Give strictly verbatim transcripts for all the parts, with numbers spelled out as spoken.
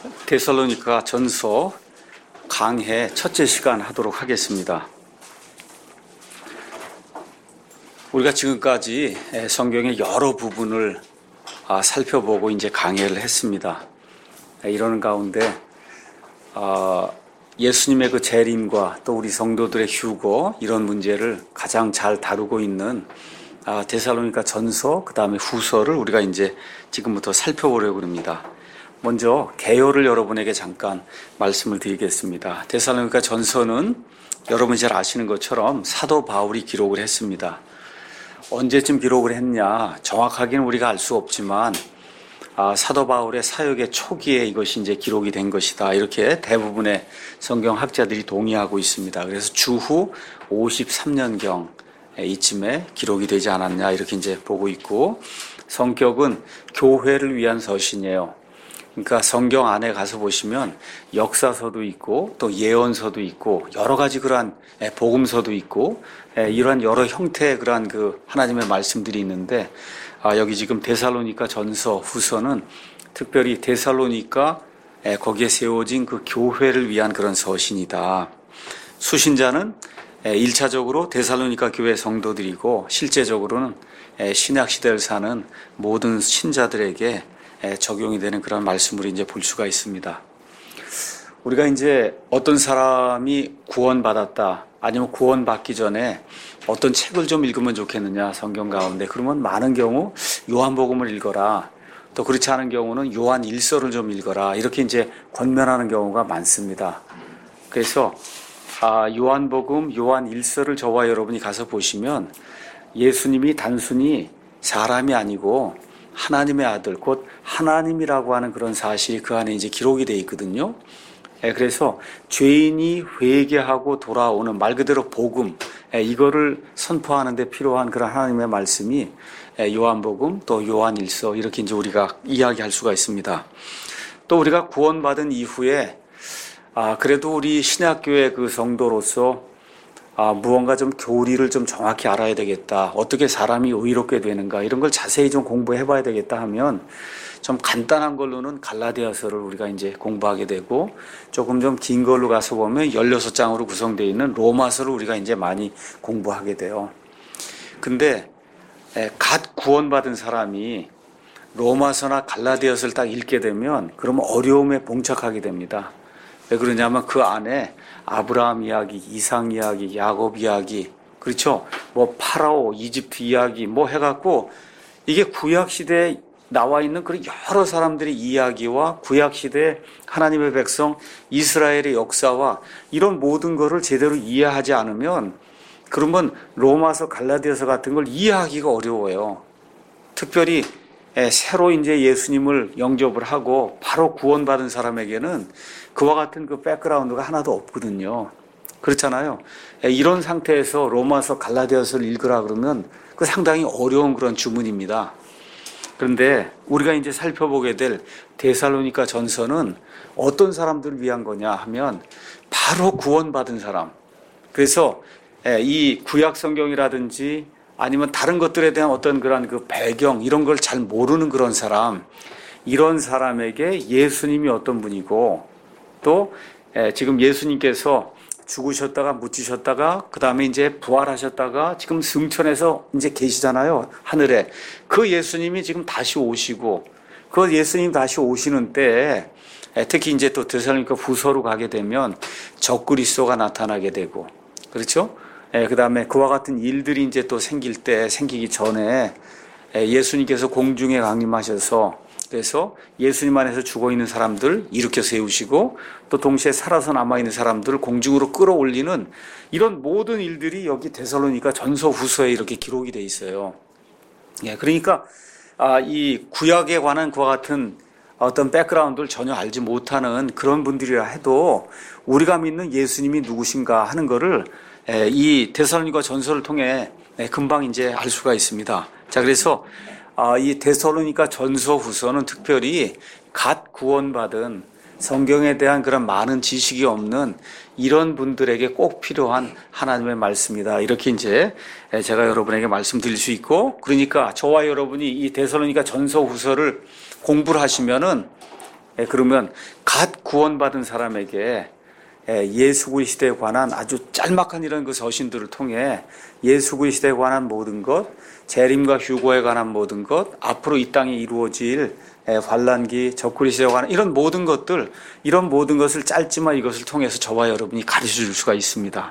데살로니가 전서 강해 첫째 시간 하도록 하겠습니다. 우리가 지금까지 성경의 여러 부분을 살펴보고 이제 강해를 했습니다. 이러는 가운데 예수님의 그 재림과 또 우리 성도들의 휴거 이런 문제를 가장 잘 다루고 있는 데살로니가 전서 그 다음에 후서를 우리가 이제 지금부터 살펴보려고 합니다. 먼저 개요를 여러분에게 잠깐 말씀을 드리겠습니다. 데살로니가 전서는 여러분이 잘 아시는 것처럼 사도 바울이 기록을 했습니다. 언제쯤 기록을 했냐 정확하게는 우리가 알 수 없지만 아, 사도 바울의 사역의 초기에 이것이 이제 기록이 된 것이다. 이렇게 대부분의 성경학자들이 동의하고 있습니다. 그래서 주후 오십삼 년경 이쯤에 기록이 되지 않았냐 이렇게 이제 보고 있고, 성격은 교회를 위한 서신이에요. 그러니까 성경 안에 가서 보시면 역사서도 있고 또 예언서도 있고 여러 가지 그러한 복음서도 있고 이러한 여러 형태의 그러한 그 하나님의 말씀들이 있는데, 아, 여기 지금 데살로니가 전서 후서는 특별히 데살로니가 거기에 세워진 그 교회를 위한 그런 서신이다. 수신자는 일 차적으로 데살로니가 교회 성도들이고 실제적으로는 신약 시대를 사는 모든 신자들에게 적용이 되는 그런 말씀으로 이제 볼 수가 있습니다. 우리가 이제 어떤 사람이 구원받았다, 아니면 구원받기 전에 어떤 책을 좀 읽으면 좋겠느냐, 성경 가운데. 그러면 많은 경우 요한복음을 읽어라. 또 그렇지 않은 경우는 요한 일서를 좀 읽어라. 이렇게 이제 권면하는 경우가 많습니다. 그래서 아, 요한복음, 요한 일서를 저와 여러분이 가서 보시면 예수님이 단순히 사람이 아니고 하나님의 아들, 곧 하나님이라고 하는 그런 사실이 그 안에 이제 기록이 되어 있거든요. 그래서 죄인이 회개하고 돌아오는 말 그대로 복음, 이거를 선포하는 데 필요한 그런 하나님의 말씀이 요한복음 또 요한일서 이렇게 이제 우리가 이야기할 수가 있습니다. 또 우리가 구원받은 이후에 아, 그래도 우리 신약교회 그 성도로서 아, 무언가 좀 교리를 좀 정확히 알아야 되겠다. 어떻게 사람이 의롭게 되는가 이런 걸 자세히 좀 공부해 봐야 되겠다 하면 좀 간단한 걸로는 갈라디아서를 우리가 이제 공부하게 되고, 조금 좀 긴 걸로 가서 보면 열여섯 장으로 구성되어 있는 로마서를 우리가 이제 많이 공부하게 돼요. 근데 갓 구원받은 사람이 로마서나 갈라디아서를 딱 읽게 되면 그러면 어려움에 봉착하게 됩니다. 왜 그러냐면 그 안에 아브라함 이야기, 이삭 이야기, 야곱 이야기, 그렇죠? 뭐 파라오, 이집트 이야기 뭐 해갖고 이게 구약시대에 나와 있는 그런 여러 사람들의 이야기와 구약시대 하나님의 백성 이스라엘의 역사와 이런 모든 거를 제대로 이해하지 않으면 그러면 로마서, 갈라디아서 같은 걸 이해하기가 어려워요. 특별히 새로 이제 예수님을 영접을 하고 바로 구원받은 사람에게는 그와 같은 그 백그라운드가 하나도 없거든요. 그렇잖아요. 이런 상태에서 로마서, 갈라디아서를 읽으라 그러면 그 상당히 어려운 그런 주문입니다. 그런데 우리가 이제 살펴보게 될 데살로니가 전서는 어떤 사람들을 위한 거냐 하면 바로 구원받은 사람. 그래서 이 구약 성경이라든지 아니면 다른 것들에 대한 어떤 그런 그 배경 이런 걸 잘 모르는 그런 사람, 이런 사람에게 예수님이 어떤 분이고 또 지금 예수님께서 죽으셨다가 묻히셨다가 그 다음에 이제 부활하셨다가 지금 승천해서 이제 계시잖아요, 하늘에. 그 예수님이 지금 다시 오시고 그 예수님 다시 오시는 때에 특히 이제 또 데살로니가 후서로 가게 되면 적그리스도가 나타나게 되고, 그렇죠? 그 다음에 그와 같은 일들이 이제 또 생길 때, 생기기 전에 예수님께서 공중에 강림하셔서 그래서 예수님 안에서 죽어있는 사람들 일으켜 세우시고 또 동시에 살아서 남아있는 사람들을 공중으로 끌어올리는 이런 모든 일들이 여기 데살로니가 전서 후서에 이렇게 기록이 돼 있어요. 예, 그러니까 아, 이 구약에 관한 그와 같은 어떤 백그라운드를 전혀 알지 못하는 그런 분들이라 해도 우리가 믿는 예수님이 누구신가 하는 거를 이 데살로니가 전서를 통해 금방 이제 알 수가 있습니다. 자, 그래서 이 데살로니가 전서 후서는 특별히 갓 구원받은 성경에 대한 그런 많은 지식이 없는 이런 분들에게 꼭 필요한 하나님의 말씀이다. 이렇게 이제 제가 여러분에게 말씀드릴 수 있고, 그러니까 저와 여러분이 이 데살로니가 전서 후서를 공부를 하시면은 예, 그러면 갓 구원받은 사람에게 예, 예수 그리스도에 관한 아주 짤막한 이런 그 서신들을 통해 예수 그리스도에 관한 모든 것, 재림과 휴거에 관한 모든 것, 앞으로 이 땅에 이루어질 예, 환란기, 적그리스도에 관한 이런 모든 것들, 이런 모든 것을 짧지만 이것을 통해서 저와 여러분이 가르쳐 줄 수가 있습니다.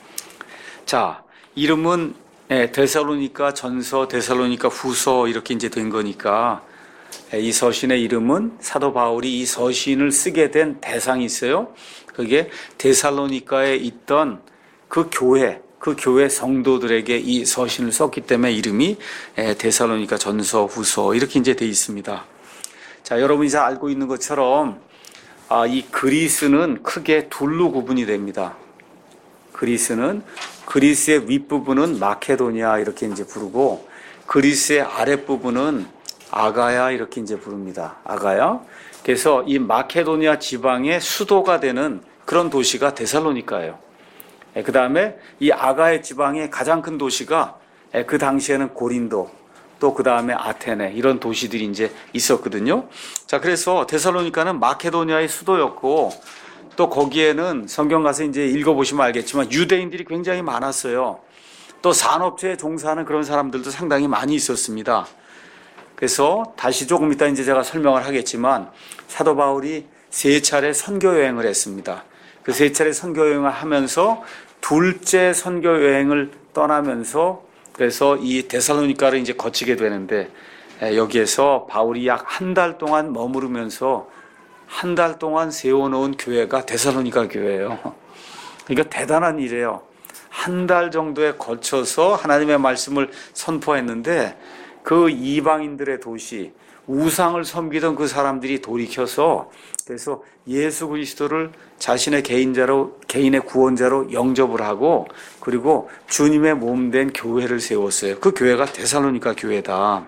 자, 이름은 예, 데살로니가 전서, 데살로니가 후서 이렇게 이제 된 거니까 예, 이 서신의 이름은 사도 바울이 이 서신을 쓰게 된 대상이 있어요. 그게 데살로니가에 있던 그 교회, 그 교회 성도들에게 이 서신을 썼기 때문에 이름이 예, 데살로니가 전서, 후서 이렇게 이제 돼 있습니다. 자, 여러분이 잘 알고 있는 것처럼 아, 이 그리스는 크게 둘로 구분이 됩니다. 그리스는 그리스의 윗부분은 마케도니아 이렇게 이제 부르고 그리스의 아랫부분은 아가야 이렇게 이제 부릅니다. 아가야. 그래서 이 마케도니아 지방의 수도가 되는 그런 도시가 데살로니가예요. 그 다음에 이 아가야 지방의 가장 큰 도시가 그 당시에는 고린도, 또 그 다음에 아테네 이런 도시들이 이제 있었거든요. 자, 그래서 데살로니가는 마케도니아의 수도였고 또 거기에는 성경 가서 이제 읽어보시면 알겠지만 유대인들이 굉장히 많았어요. 또 산업체에 종사하는 그런 사람들도 상당히 많이 있었습니다. 그래서 다시 조금 이따 이제 제가 설명을 하겠지만 사도 바울이 세 차례 선교 여행을 했습니다. 그 세 차례 선교 여행을 하면서 둘째 선교 여행을 떠나면서 그래서 이 데살로니가를 이제 거치게 되는데 여기에서 바울이 약 한 달 동안 머무르면서 한 달 동안 세워놓은 교회가 데살로니가 교회예요. 그러니까 대단한 일이에요. 한 달 정도에 걸쳐서 하나님의 말씀을 선포했는데 그 이방인들의 도시, 우상을 섬기던 그 사람들이 돌이켜서 그래서 예수 그리스도를 자신의 개인자로, 개인의 구원자로 영접을 하고 그리고 주님의 몸된 교회를 세웠어요. 그 교회가 데살로니가 교회다.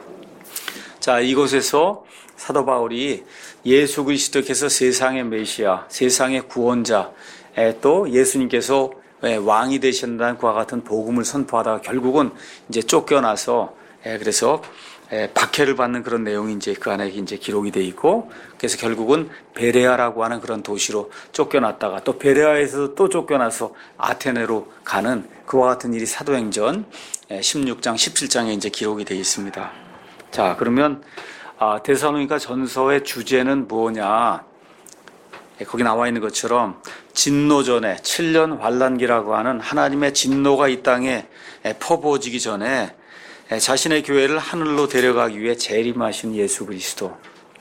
자, 이곳에서 사도 바울이 예수 그리스도께서 세상의 메시아, 세상의 구원자, 또 예수님께서 왕이 되신다는 그와 같은 복음을 선포하다가 결국은 이제 쫓겨나서 그래서 박해를 받는 그런 내용이 이제 그 안에 이제 기록이 돼 있고 그래서 결국은 베레아라고 하는 그런 도시로 쫓겨났다가 또 베레아에서 또 쫓겨나서 아테네로 가는 그와 같은 일이 사도행전 십육 장, 십칠 장에 이제 기록이 돼 있습니다. 자, 그러면 아, 데살로니가 전서의 주제는 뭐냐? 거기 나와 있는 것처럼 진노전에 칠 년 환란기라고 하는 하나님의 진노가 이 땅에 퍼부어지기 전에 자신의 교회를 하늘로 데려가기 위해 재림하신 예수 그리스도.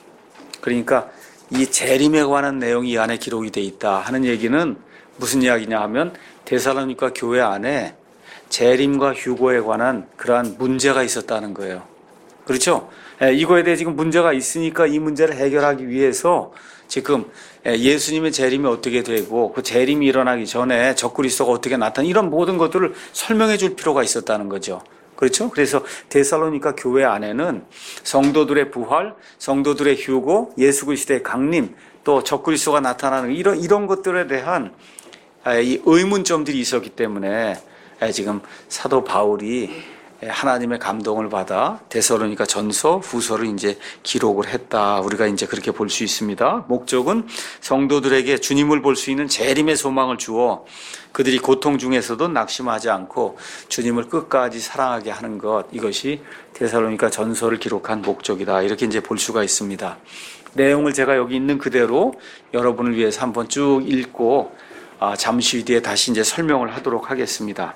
그러니까 이 재림에 관한 내용이 이 안에 기록이 돼 있다 하는 얘기는 무슨 이야기냐 하면 데살로니가 교회 안에 재림과 휴거에 관한 그러한 문제가 있었다는 거예요. 그렇죠? 이거에 대해 지금 문제가 있으니까 이 문제를 해결하기 위해서 지금 예수님의 재림이 어떻게 되고 그 재림이 일어나기 전에 적그리스도가 어떻게 나타나 이런 모든 것들을 설명해 줄 필요가 있었다는 거죠. 그렇죠? 그래서 데살로니가 교회 안에는 성도들의 부활, 성도들의 휴거, 예수 그리스도의 강림, 또 적그리스도가 나타나는 이런 이런 것들에 대한 이 의문점들이 있었기 때문에 지금 사도 바울이 하나님의 감동을 받아 데살로니가 전서, 후서를 이제 기록을 했다. 우리가 이제 그렇게 볼 수 있습니다. 목적은 성도들에게 주님을 볼 수 있는 재림의 소망을 주어 그들이 고통 중에서도 낙심하지 않고 주님을 끝까지 사랑하게 하는 것, 이것이 데살로니가 전서를 기록한 목적이다. 이렇게 이제 볼 수가 있습니다. 내용을 제가 여기 있는 그대로 여러분을 위해서 한번 쭉 읽고 아, 잠시 뒤에 다시 이제 설명을 하도록 하겠습니다.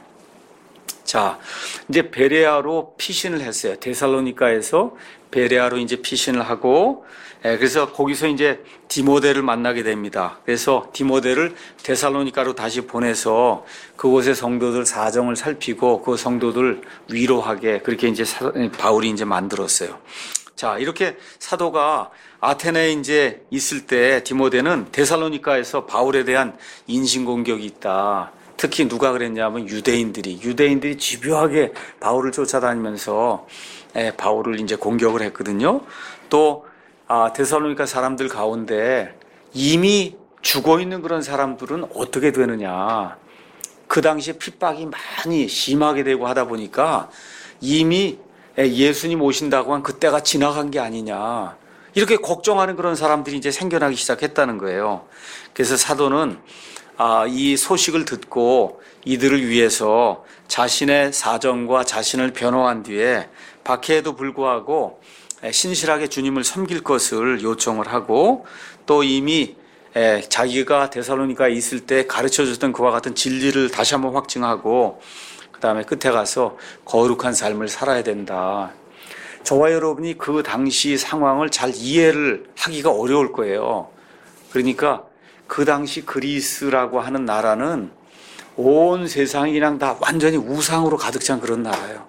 자, 이제 베레아로 피신을 했어요. 데살로니가에서 베레아로 이제 피신을 하고, 예, 그래서 거기서 이제 디모데를 만나게 됩니다. 그래서 디모데를 데살로니가로 다시 보내서 그곳의 성도들 사정을 살피고 그 성도들 위로하게 그렇게 이제 사, 바울이 이제 만들었어요. 자, 이렇게 사도가 아테네에 이제 있을 때 디모데는 데살로니가에서 바울에 대한 인신공격이 있다. 특히 누가 그랬냐면 유대인들이 유대인들이 집요하게 바울을 쫓아다니면서 바울을 이제 공격을 했거든요. 또 아, 데살로니가 사람들 가운데 이미 죽어 있는 그런 사람들은 어떻게 되느냐? 그 당시에 핍박이 많이 심하게 되고 하다 보니까 이미 예수님 오신다고 한 그때가 지나간 게 아니냐? 이렇게 걱정하는 그런 사람들이 이제 생겨나기 시작했다는 거예요. 그래서 사도는 아, 이 소식을 듣고 이들을 위해서 자신의 사정과 자신을 변호한 뒤에 박해에도 불구하고 신실하게 주님을 섬길 것을 요청을 하고 또 이미 자기가 데살로니가에 있을 때 가르쳐줬던 그와 같은 진리를 다시 한번 확증하고 그 다음에 끝에 가서 거룩한 삶을 살아야 된다. 저와 여러분이 그 당시 상황을 잘 이해를 하기가 어려울 거예요. 그러니까 그 당시 그리스라고 하는 나라는 온 세상이 그냥 다 완전히 우상으로 가득 찬 그런 나라예요.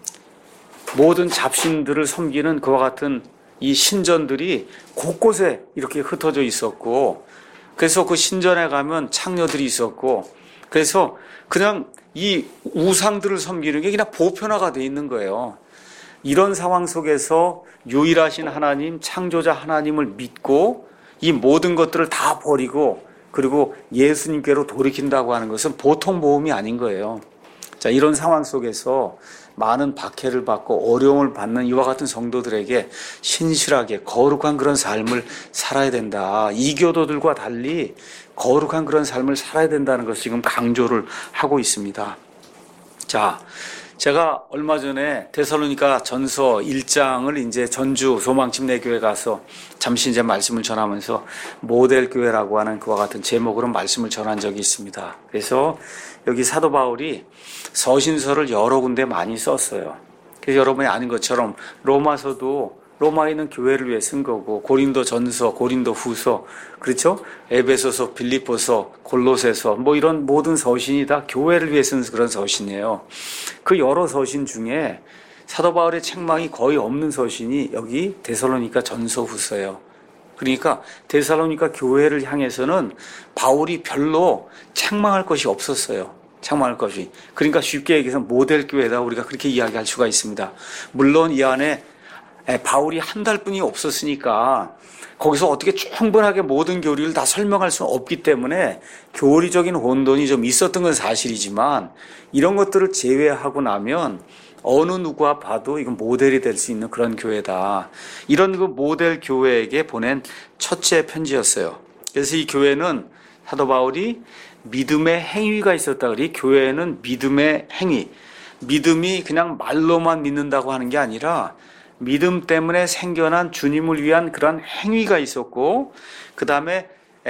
모든 잡신들을 섬기는 그와 같은 이 신전들이 곳곳에 이렇게 흩어져 있었고, 그래서 그 신전에 가면 창녀들이 있었고, 그래서 그냥 이 우상들을 섬기는 게 그냥 보편화가 돼 있는 거예요. 이런 상황 속에서 유일하신 하나님, 창조자 하나님을 믿고 이 모든 것들을 다 버리고 그리고 예수님께로 돌이킨다고 하는 것은 보통 모험이 아닌 거예요. 자, 이런 상황 속에서 많은 박해를 받고 어려움을 받는 이와 같은 성도들에게 신실하게 거룩한 그런 삶을 살아야 된다. 이교도들과 달리 거룩한 그런 삶을 살아야 된다는 것을 지금 강조를 하고 있습니다. 자, 제가 얼마 전에 데살로니가 전서 일 장을 이제 전주 소망침례교회 가서 잠시 이제 말씀을 전하면서 모델 교회라고 하는 그와 같은 제목으로 말씀을 전한 적이 있습니다. 그래서 여기 사도 바울이 서신서를 여러 군데 많이 썼어요. 그래서 여러분이 아는 것처럼 로마서도 로마에 있는 교회를 위해 쓴 거고, 고린도 전서, 고린도 후서, 그렇죠? 에베소서, 빌립보서, 골로새서, 뭐 이런 모든 서신이 다 교회를 위해 쓴 그런 서신이에요. 그 여러 서신 중에 사도 바울의 책망이 거의 없는 서신이 여기 데살로니가 전서 후서예요. 그러니까 데살로니가 교회를 향해서는 바울이 별로 책망할 것이 없었어요. 책망할 것이. 그러니까 쉽게 얘기해서 모델 교회다, 우리가 그렇게 이야기할 수가 있습니다. 물론 이 안에 바울이 한 달뿐이 없었으니까 거기서 어떻게 충분하게 모든 교리를 다 설명할 수는 없기 때문에 교리적인 혼돈이 좀 있었던 건 사실이지만, 이런 것들을 제외하고 나면 어느 누구와 봐도 이건 모델이 될 수 있는 그런 교회다. 이런 그 모델 교회에게 보낸 첫째 편지였어요. 그래서 이 교회는 사도 바울이 믿음의 행위가 있었다. 그리 교회는 믿음의 행위, 믿음이 그냥 말로만 믿는다고 하는 게 아니라 믿음 때문에 생겨난 주님을 위한 그런 행위가 있었고, 그 다음에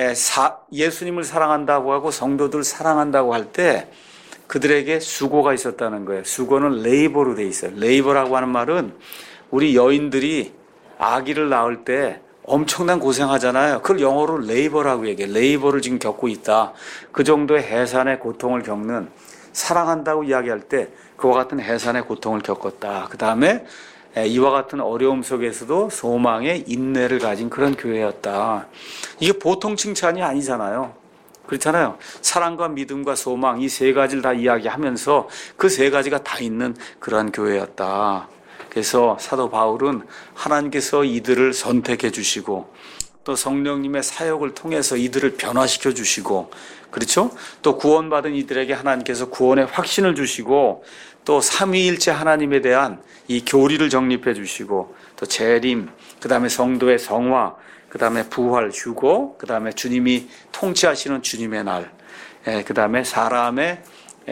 예수님을 사랑한다고 하고 성도들 사랑한다고 할 때 그들에게 수고가 있었다는 거예요. 수고는 레이버로 돼 있어요. 레이버라고 하는 말은 우리 여인들이 아기를 낳을 때 엄청난 고생하잖아요. 그걸 영어로 레이버라고 얘기해요. 레이버를 지금 겪고 있다. 그 정도의 해산의 고통을 겪는, 사랑한다고 이야기할 때 그와 같은 해산의 고통을 겪었다. 그 다음에 이와 같은 어려움 속에서도 소망의 인내를 가진 그런 교회였다. 이게 보통 칭찬이 아니잖아요. 그렇잖아요. 사랑과 믿음과 소망, 이 세 가지를 다 이야기하면서 그 세 가지가 다 있는 그러한 교회였다. 그래서 사도 바울은 하나님께서 이들을 선택해 주시고 또 성령님의 사역을 통해서 이들을 변화시켜 주시고, 그렇죠? 또 구원받은 이들에게 하나님께서 구원의 확신을 주시고 또 삼위일체 하나님에 대한 이 교리를 정립해 주시고 또 재림, 그 다음에 성도의 성화, 그 다음에 부활, 휴고, 그 다음에 주님이 통치하시는 주님의 날, 그 다음에 사람의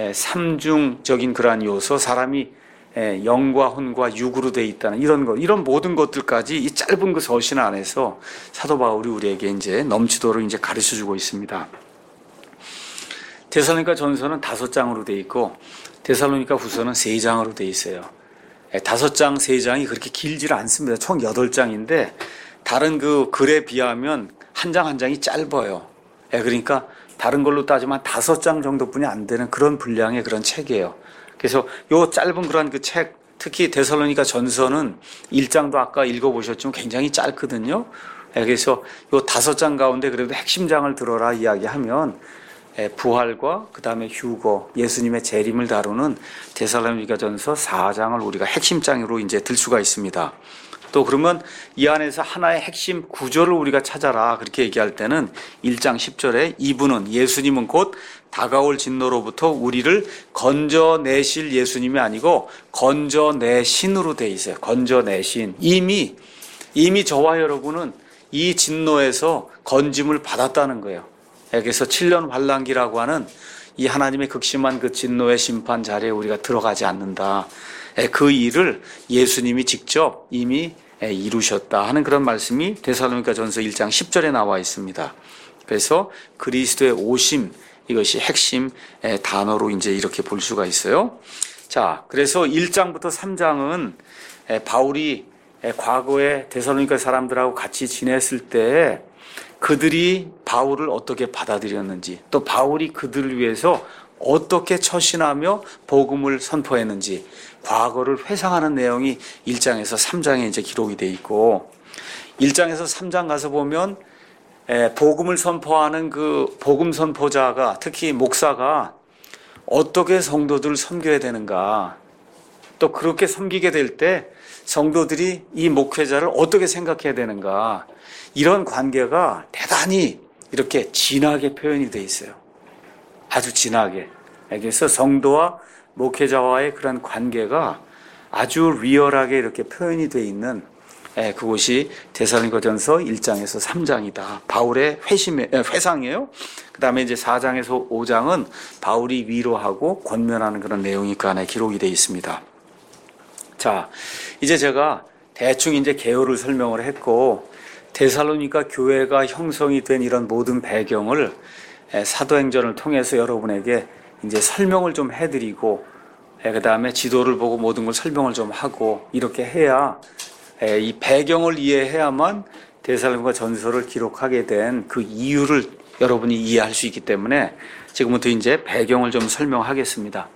삼중적인 그러한 요소, 사람이 영과 혼과 육으로 되어 있다는 이런 것, 이런 모든 것들까지 이 짧은 그 서신 안에서 사도 바울이 우리에게 이제 넘치도록 이제 가르쳐 주고 있습니다. 데살로니가 전서는 다섯 장으로 되어 있고 데살로니가 후서는 세 장으로 되어 있어요. 다섯 장, 세 장이 그렇게 길지를 않습니다. 총 여덟 장인데 다른 그 글에 비하면 한 장 한 장이 짧아요. 그러니까 다른 걸로 따지면 다섯 장 정도뿐이 안 되는 그런 분량의 그런 책이에요. 그래서 요 짧은 그런 그 책, 특히 데살로니가 전서는 일 장도 아까 읽어보셨지만 굉장히 짧거든요. 그래서 요 다섯 장 가운데 그래도 핵심장을 들어라 이야기하면 부활과 그 다음에 휴거, 예수님의 재림을 다루는 데살로니가 전서 사 장을 우리가 핵심장으로 이제 들 수가 있습니다. 또 그러면 이 안에서 하나의 핵심 구절을 우리가 찾아라 그렇게 얘기할 때는 일 장 십 절에 이분은, 예수님은 곧 다가올 진노로부터 우리를 건져내실 예수님이 아니고 건져내신으로 돼 있어요. 건져내신. 이미 이미 저와 여러분은 이 진노에서 건짐을 받았다는 거예요. 그래서 칠 년 환란기라고 하는 이 하나님의 극심한 그 진노의 심판 자리에 우리가 들어가지 않는다. 그 일을 예수님이 직접 이미 이루셨다 하는 그런 말씀이 데살로니가전서 일 장 십 절에 나와 있습니다. 그래서 그리스도의 오심, 이것이 핵심 단어로 이제 이렇게 볼 수가 있어요. 자, 그래서 일 장부터 삼 장은 바울이 과거에 데살로니가 사람들하고 같이 지냈을 때 그들이 바울을 어떻게 받아들였는지, 또 바울이 그들을 위해서 어떻게 처신하며 복음을 선포했는지 과거를 회상하는 내용이 일 장에서 삼 장에 이제 기록이 돼 있고, 일 장에서 삼 장 가서 보면 복음을 선포하는 그 복음 선포자가, 특히 목사가 어떻게 성도들을 섬겨야 되는가, 또 그렇게 섬기게 될 때 성도들이 이 목회자를 어떻게 생각해야 되는가, 이런 관계가 대단히 이렇게 진하게 표현이 돼 있어요. 아주 진하게. 그래서 성도와 목회자와의 그런 관계가 아주 리얼하게 이렇게 표현이 돼 있는 그것이 데살로니가전서 일 장에서 삼 장이다. 바울의 회심의 회상이에요. 그 다음에 이제 사 장에서 오 장은 바울이 위로하고 권면하는 그런 내용이 그 안에 기록이 돼 있습니다. 자, 이제 제가 대충 이제 개요를 설명을 했고, 데살로니가 교회가 형성이 된 이런 모든 배경을 사도행전을 통해서 여러분에게 이제 설명을 좀 해드리고, 그 다음에 지도를 보고 모든 걸 설명을 좀 하고, 이렇게 해야 이 배경을 이해해야만 데살로니가 전서를 기록하게 된 그 이유를 여러분이 이해할 수 있기 때문에 지금부터 이제 배경을 좀 설명하겠습니다.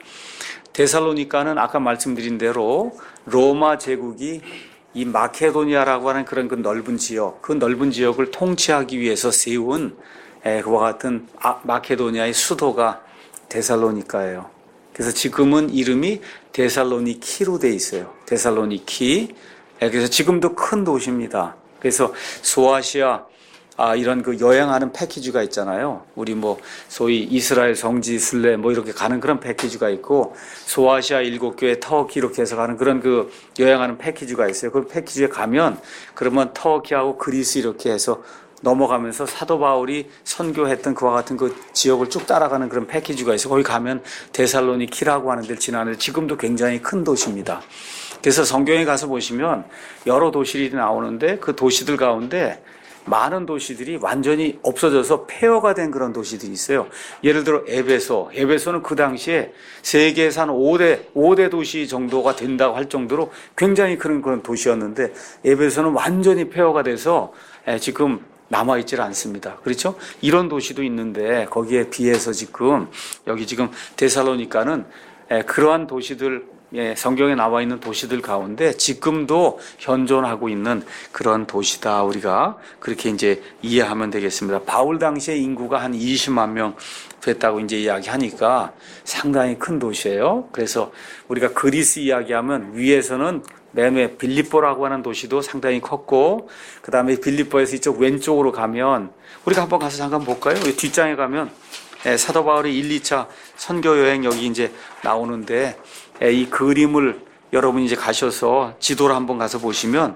데살로니가는 아까 말씀드린 대로 로마 제국이 이 마케도니아라고 하는 그런 그 넓은 지역, 그 넓은 지역을 통치하기 위해서 세운 그와 같은 마케도니아의 수도가 데살로니가예요. 그래서 지금은 이름이 데살로니키로 돼 있어요. 데살로니키. 그래서 지금도 큰 도시입니다. 그래서 소아시아 아, 이런 그 여행하는 패키지가 있잖아요. 우리 뭐 소위 이스라엘 성지 순례 뭐 이렇게 가는 그런 패키지가 있고, 소아시아 일곱 교회 터키 이렇게 해서 가는 그런 그 여행하는 패키지가 있어요. 그 패키지에 가면 그러면 터키하고 그리스 이렇게 해서 넘어가면서 사도 바울이 선교했던 그와 같은 그 지역을 쭉 따라가는 그런 패키지가 있어요. 거기 가면 데살로니키라고 하는 데를 지나는데 지금도 굉장히 큰 도시입니다. 그래서 성경에 가서 보시면 여러 도시들이 나오는데 그 도시들 가운데 많은 도시들이 완전히 없어져서 폐허가 된 그런 도시들이 있어요. 예를 들어 에베소. 에베소는 그 당시에 세계에서 한 오 대, 오 대 도시 정도가 된다고 할 정도로 굉장히 큰 그런 도시였는데, 에베소는 완전히 폐허가 돼서 지금 남아있질 않습니다. 그렇죠? 이런 도시도 있는데 거기에 비해서 지금 여기 지금 데살로니가는 그러한 도시들, 예, 성경에 나와 있는 도시들 가운데 지금도 현존하고 있는 그런 도시다. 우리가 그렇게 이제 이해하면 되겠습니다. 바울 당시에 인구가 한 이십만 명 됐다고 이제 이야기하니까 상당히 큰 도시예요. 그래서 우리가 그리스 이야기하면 위에서는 맨 위에 빌립보라고 하는 도시도 상당히 컸고, 그 다음에 빌립보에서 이쪽 왼쪽으로 가면, 우리가 한번 가서 잠깐 볼까요? 뒷장에 가면 사도 바울의 일, 이 차 선교 여행 여기 이제 나오는데, 이 그림을 여러분이 이제 가셔서 지도를 한번 가서 보시면,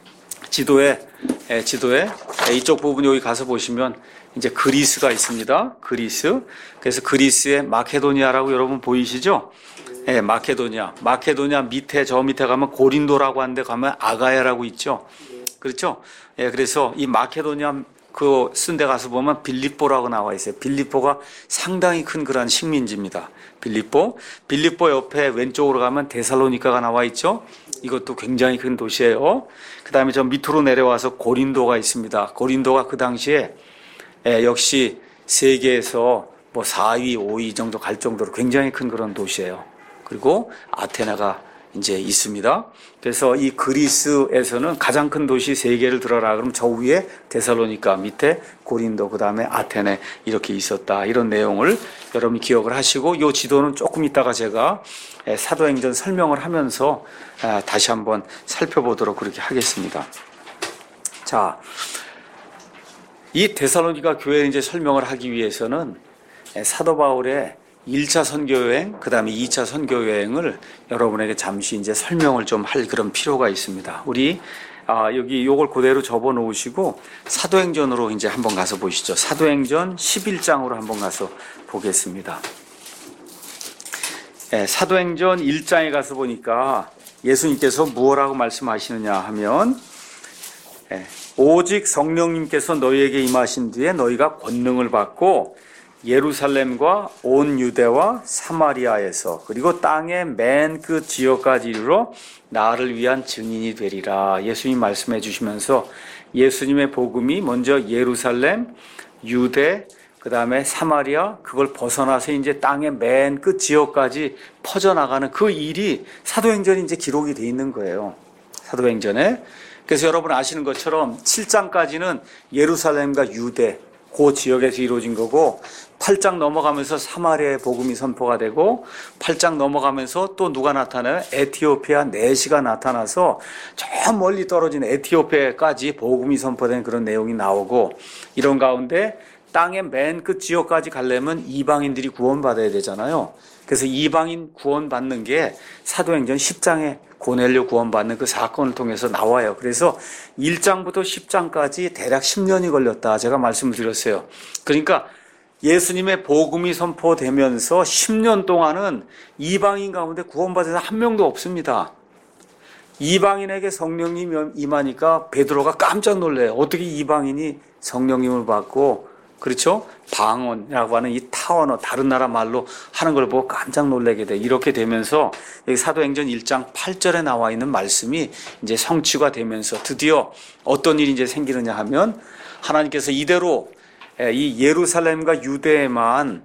지도에, 지도에 이쪽 부분 여기 가서 보시면 이제 그리스가 있습니다. 그리스. 그래서 그리스의 마케도니아라고 여러분 보이시죠? 예, 마케도니아. 마케도니아 밑에, 저 밑에 가면 고린도라고 하는데 가면 아가야라고 있죠? 그렇죠? 예, 그래서 이 마케도니아 그 쓴 데 가서 보면 빌립보라고 나와 있어요. 빌립보가 상당히 큰 그런 식민지입니다. 빌립보. 빌립보 옆에 왼쪽으로 가면 데살로니가가 나와 있죠. 이것도 굉장히 큰 도시예요. 그 다음에 저 밑으로 내려와서 고린도가 있습니다. 고린도가 그 당시에 예, 역시 세계에서 뭐 사 위, 오 위 정도 갈 정도로 굉장히 큰 그런 도시예요. 그리고 아테네가 이제 있습니다. 그래서 이 그리스에서는 가장 큰 도시 세 개를 들어라. 그럼 저 위에 데살로니가, 밑에 고린도, 그 다음에 아테네 이렇게 있었다. 이런 내용을 여러분이 기억을 하시고, 이 지도는 조금 있다가 제가 사도행전 설명을 하면서 다시 한번 살펴보도록 그렇게 하겠습니다. 자, 이 데살로니가 교회를 이제 설명을 하기 위해서는 사도 바울의 일 차 선교여행, 그 다음에 이 차 선교여행을 여러분에게 잠시 이제 설명을 좀 할 그런 필요가 있습니다. 우리 아, 여기 요걸 그대로 접어 놓으시고 사도행전으로 이제 한번 가서 보시죠. 사도행전 십일 장으로 한번 가서 보겠습니다. 예, 사도행전 일 장에 가서 보니까 예수님께서 무엇라고 말씀하시느냐 하면 예, 오직 성령님께서 너희에게 임하신 뒤에 너희가 권능을 받고 예루살렘과 온 유대와 사마리아에서 그리고 땅의 맨 끝 지역까지 이르러 나를 위한 증인이 되리라. 예수님 말씀해 주시면서 예수님의 복음이 먼저 예루살렘, 유대, 그 다음에 사마리아, 그걸 벗어나서 이제 땅의 맨 끝 지역까지 퍼져나가는 그 일이 사도행전이 이제 기록이 돼 있는 거예요. 사도행전에. 그래서 여러분 아시는 것처럼 칠 장까지는 예루살렘과 유대, 그 지역에서 이루어진 거고, 팔 장 넘어가면서 사마리아의 복음이 선포가 되고, 팔 장 넘어가면서 또 누가 나타나요? 에티오피아 내시가 나타나서 저 멀리 떨어진 에티오피아까지 복음이 선포된 그런 내용이 나오고, 이런 가운데 땅의 맨 끝 지역까지 가려면 이방인들이 구원받아야 되잖아요. 그래서 이방인 구원받는 게 사도행전 십 장에 고넬료 구원받는 그 사건을 통해서 나와요. 그래서 일 장부터 십 장까지 대략 십 년이 걸렸다. 제가 말씀을 드렸어요. 그러니까 예수님의 복음이 선포되면서 십 년 동안은 이방인 가운데 구원받은 사람 한 명도 없습니다. 이방인에게 성령님이 임하니까 베드로가 깜짝 놀래요. 어떻게 이방인이 성령님을 받고, 그렇죠? 방언이라고 하는 이 타언어, 다른 나라 말로 하는 걸 보고 깜짝 놀라게 돼. 이렇게 되면서 여기 사도행전 일 장 팔 절에 나와 있는 말씀이 이제 성취가 되면서 드디어 어떤 일이 이제 생기느냐 하면 하나님께서 이대로 이 예루살렘과 유대에만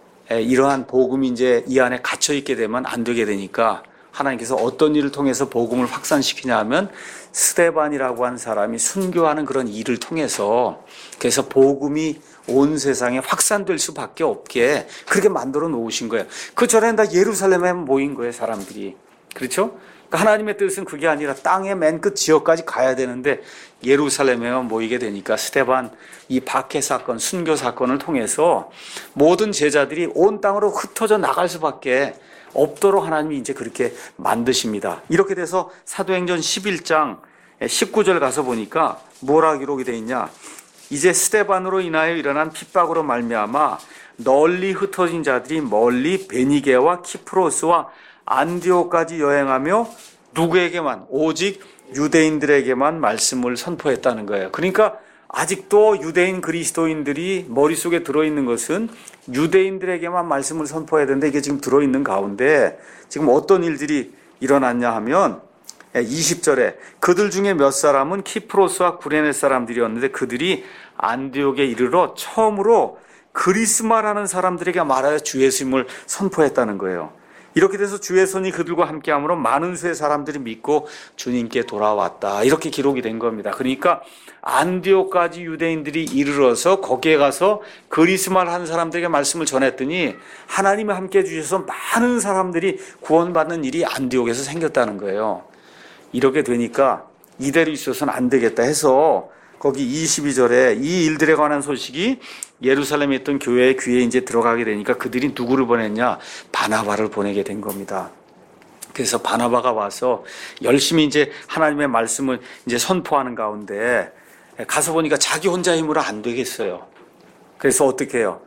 이러한 복음이 이제 이 안에 갇혀 있게 되면 안 되게 되니까 하나님께서 어떤 일을 통해서 복음을 확산시키냐 하면 스데반이라고 하는 사람이 순교하는 그런 일을 통해서, 그래서 복음이 온 세상에 확산될 수밖에 없게 그렇게 만들어 놓으신 거예요. 그 전에는 다 예루살렘에 모인 거예요, 사람들이. 그렇죠? 그러니까 하나님의 뜻은 그게 아니라 땅의 맨 끝 지역까지 가야 되는데 예루살렘에만 모이게 되니까 스데반 이 박해 사건, 순교 사건을 통해서 모든 제자들이 온 땅으로 흩어져 나갈 수밖에 없도록 하나님이 이제 그렇게 만드십니다. 이렇게 돼서 사도행전 십일 장 십구 절 가서 보니까 뭐라 기록이 되어 있냐? 이제 스데반으로 인하여 일어난 핍박으로 말미암아 널리 흩어진 자들이 멀리 베니게와 키프로스와 안디오까지 여행하며 누구에게만, 오직 유대인들에게만 말씀을 선포했다는 거예요. 그러니까 아직도 유대인 그리스도인들이 머릿속에 들어있는 것은 유대인들에게만 말씀을 선포해야 되는데 이게 지금 들어있는 가운데 지금 어떤 일들이 일어났냐 하면 이십 절에 그들 중에 몇 사람은 키프로스와 구레네 사람들이었는데 그들이 안디옥에 이르러 처음으로 그리스마라는 사람들에게 말하여 주 예수님을 선포했다는 거예요. 이렇게 돼서 주의 손이 그들과 함께함으로 많은 수의 사람들이 믿고 주님께 돌아왔다. 이렇게 기록이 된 겁니다. 그러니까 안디옥까지 유대인들이 이르러서 거기에 가서 그리스마를 한 사람들에게 말씀을 전했더니 하나님이 함께해 주셔서 많은 사람들이 구원받는 일이 안디옥에서 생겼다는 거예요. 이렇게 되니까 이대로 있어서는 안 되겠다 해서 거기 이십이 절에 이 일들에 관한 소식이 예루살렘에 있던 교회의 귀에 이제 들어가게 되니까 그들이 누구를 보냈냐? 바나바를 보내게 된 겁니다. 그래서 바나바가 와서 열심히 이제 하나님의 말씀을 이제 선포하는 가운데 가서 보니까 자기 혼자 힘으로 안 되겠어요. 그래서 어떻게 해요?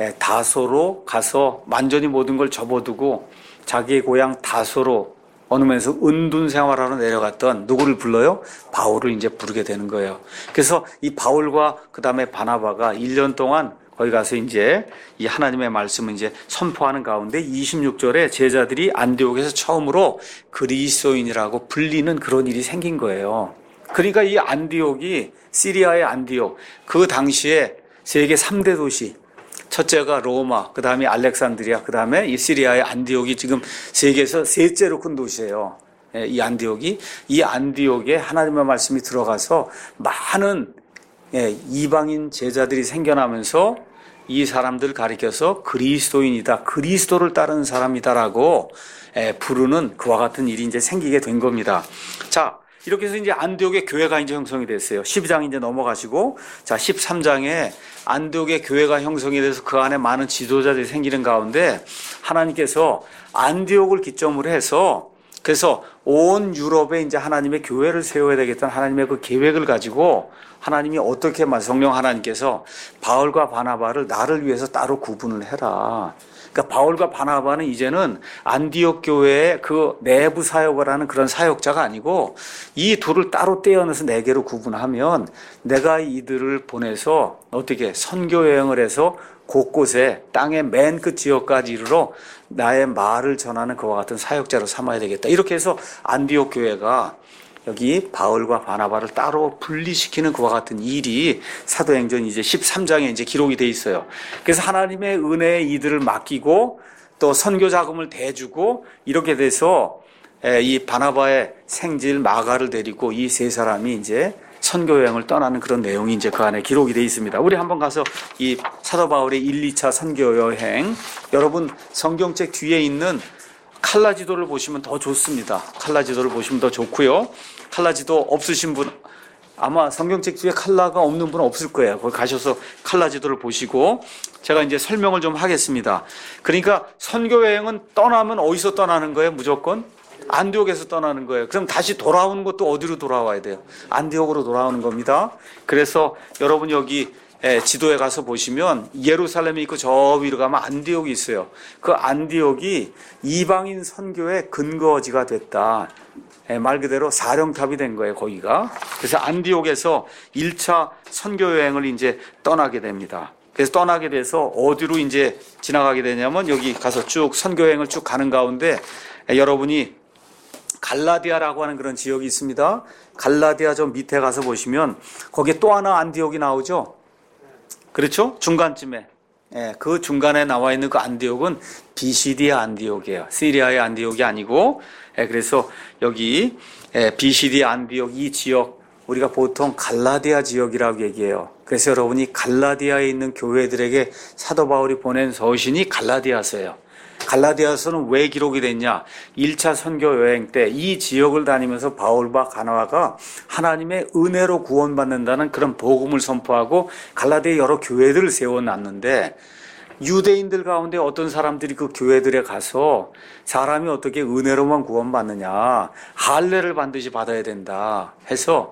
다소로 가서 완전히 모든 걸 접어두고 자기의 고향 다소로 어느 면에서 은둔 생활하러 내려갔던 누구를 불러요? 바울을 이제 부르게 되는 거예요. 그래서 이 바울과 그 다음에 바나바가 일 년 동안 거기 가서 이제 이 하나님의 말씀을 이제 선포하는 가운데 이십육 절에 제자들이 안디옥에서 처음으로 그리스도인이라고 불리는 그런 일이 생긴 거예요. 그러니까 이 안디옥이 시리아의 안디옥, 그 당시에 세계 삼 대 도시, 첫째가 로마, 그 다음에 알렉산드리아, 그 다음에 이 시리아의 안디옥이 지금 세계에서 셋째로 큰 도시예요. 이 안디옥이. 이 안디옥에 하나님의 말씀이 들어가서 많은 이방인 제자들이 생겨나면서 이 사람들을 가리켜서 그리스도인이다, 그리스도를 따르는 사람이다라고 부르는 그와 같은 일이 이제 생기게 된 겁니다. 자, 이렇게 해서 이제 안디옥의 교회가 이제 형성이 됐어요. 십이 장 이제 넘어가시고, 자, 십삼 장에 안디옥의 교회가 형성이 돼서 그 안에 많은 지도자들이 생기는 가운데 하나님께서 안디옥을 기점으로 해서 그래서 온 유럽에 이제 하나님의 교회를 세워야 되겠다는 하나님의 그 계획을 가지고 하나님이 어떻게 말 성령 하나님께서 바울과 바나바를 나를 위해서 따로 구분을 해라. 그러니까 바울과 바나바는 이제는 안디옥 교회의 그 내부 사역을 하는 그런 사역자가 아니고 이 둘을 따로 떼어내서 네 개로 구분하면 내가 이들을 보내서 어떻게 선교 여행을 해서 곳곳에 땅의 맨 끝 지역까지 이르러 나의 말을 전하는 그와 같은 사역자로 삼아야 되겠다. 이렇게 해서 안디옥 교회가 여기 바울과 바나바를 따로 분리시키는 그와 같은 일이 사도행전 이제 십삼 장에 이제 기록이 돼 있어요. 그래서 하나님의 은혜에 이들을 맡기고 또 선교 자금을 대주고 이렇게 돼서 이 바나바의 생질 마가를 데리고 이 세 사람이 이제 선교 여행을 떠나는 그런 내용이 이제 그 안에 기록이 돼 있습니다. 우리 한번 가서 이 사도 바울의 일, 이 차 선교 여행, 여러분 성경책 뒤에 있는 칼라지도를 보시면 더 좋습니다. 칼라지도를 보시면 더 좋고요. 칼라지도 없으신 분, 아마 성경책 뒤에 칼라가 없는 분은 없을 거예요. 거기 가셔서 칼라지도를 보시고 제가 이제 설명을 좀 하겠습니다. 그러니까 선교 여행은 떠나면 어디서 떠나는 거예요? 무조건 안디옥에서 떠나는 거예요. 그럼 다시 돌아오는 것도 어디로 돌아와야 돼요? 안디옥으로 돌아오는 겁니다. 그래서 여러분 여기 지도에 가서 보시면 예루살렘이 있고 저 위로 가면 안디옥이 있어요. 그 안디옥이 이방인 선교의 근거지가 됐다. 말 그대로 사령탑이 된 거예요, 거기가. 그래서 안디옥에서 일 차 선교 여행을 이제 떠나게 됩니다. 그래서 떠나게 돼서 어디로 이제 지나가게 되냐면 여기 가서 쭉 선교 여행을 쭉 가는 가운데 여러분이 갈라디아라고 하는 그런 지역이 있습니다. 갈라디아 저 밑에 가서 보시면 거기에 또 하나 안디옥이 나오죠. 그렇죠? 중간쯤에. 예, 그 중간에 나와 있는 그 안디옥은 비시디아 안디옥이에요. 시리아의 안디옥이 아니고. 예, 그래서 여기 예, 비시디아 안디옥 이 지역 우리가 보통 갈라디아 지역이라고 얘기해요. 그래서 여러분이 갈라디아에 있는 교회들에게 사도 바울이 보낸 서신이 갈라디아서예요. 갈라디아서는 왜 기록이 됐냐? 일 차 선교 여행 때 이 지역을 다니면서 바울과 바나바가 하나님의 은혜로 구원받는다는 그런 복음을 선포하고 갈라디아에 여러 교회들을 세워놨는데 유대인들 가운데 어떤 사람들이 그 교회들에 가서 사람이 어떻게 은혜로만 구원받느냐, 할례를 반드시 받아야 된다 해서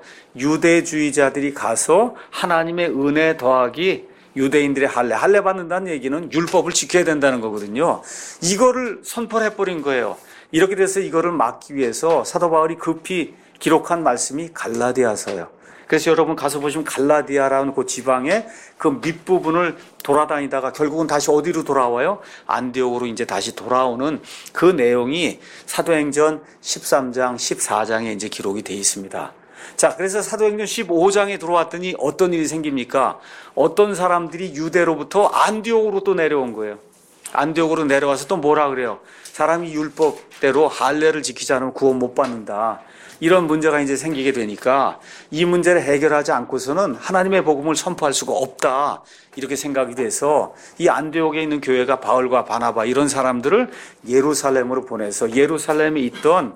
유대주의자들이 가서 하나님의 은혜 더하기 유대인들의 할례, 할례 받는다는 얘기는 율법을 지켜야 된다는 거거든요. 이거를 선포를 해버린 거예요. 이렇게 돼서 이거를 막기 위해서 사도 바울이 급히 기록한 말씀이 갈라디아서예요. 그래서 여러분 가서 보시면 갈라디아라는 그 지방의 그 밑부분을 돌아다니다가 결국은 다시 어디로 돌아와요? 안디옥으로 이제 다시 돌아오는 그 내용이 사도행전 십삼 장, 십사 장에 이제 기록이 되어 있습니다. 자, 그래서 사도행전 십오 장에 들어왔더니 어떤 일이 생깁니까? 어떤 사람들이 유대로부터 안디옥으로 또 내려온 거예요. 안디옥으로 내려와서 또 뭐라 그래요? 사람이 율법대로 할례를 지키지 않으면 구원 못 받는다. 이런 문제가 이제 생기게 되니까 이 문제를 해결하지 않고서는 하나님의 복음을 선포할 수가 없다. 이렇게 생각이 돼서 이 안디옥에 있는 교회가 바울과 바나바 이런 사람들을 예루살렘으로 보내서 예루살렘에 있던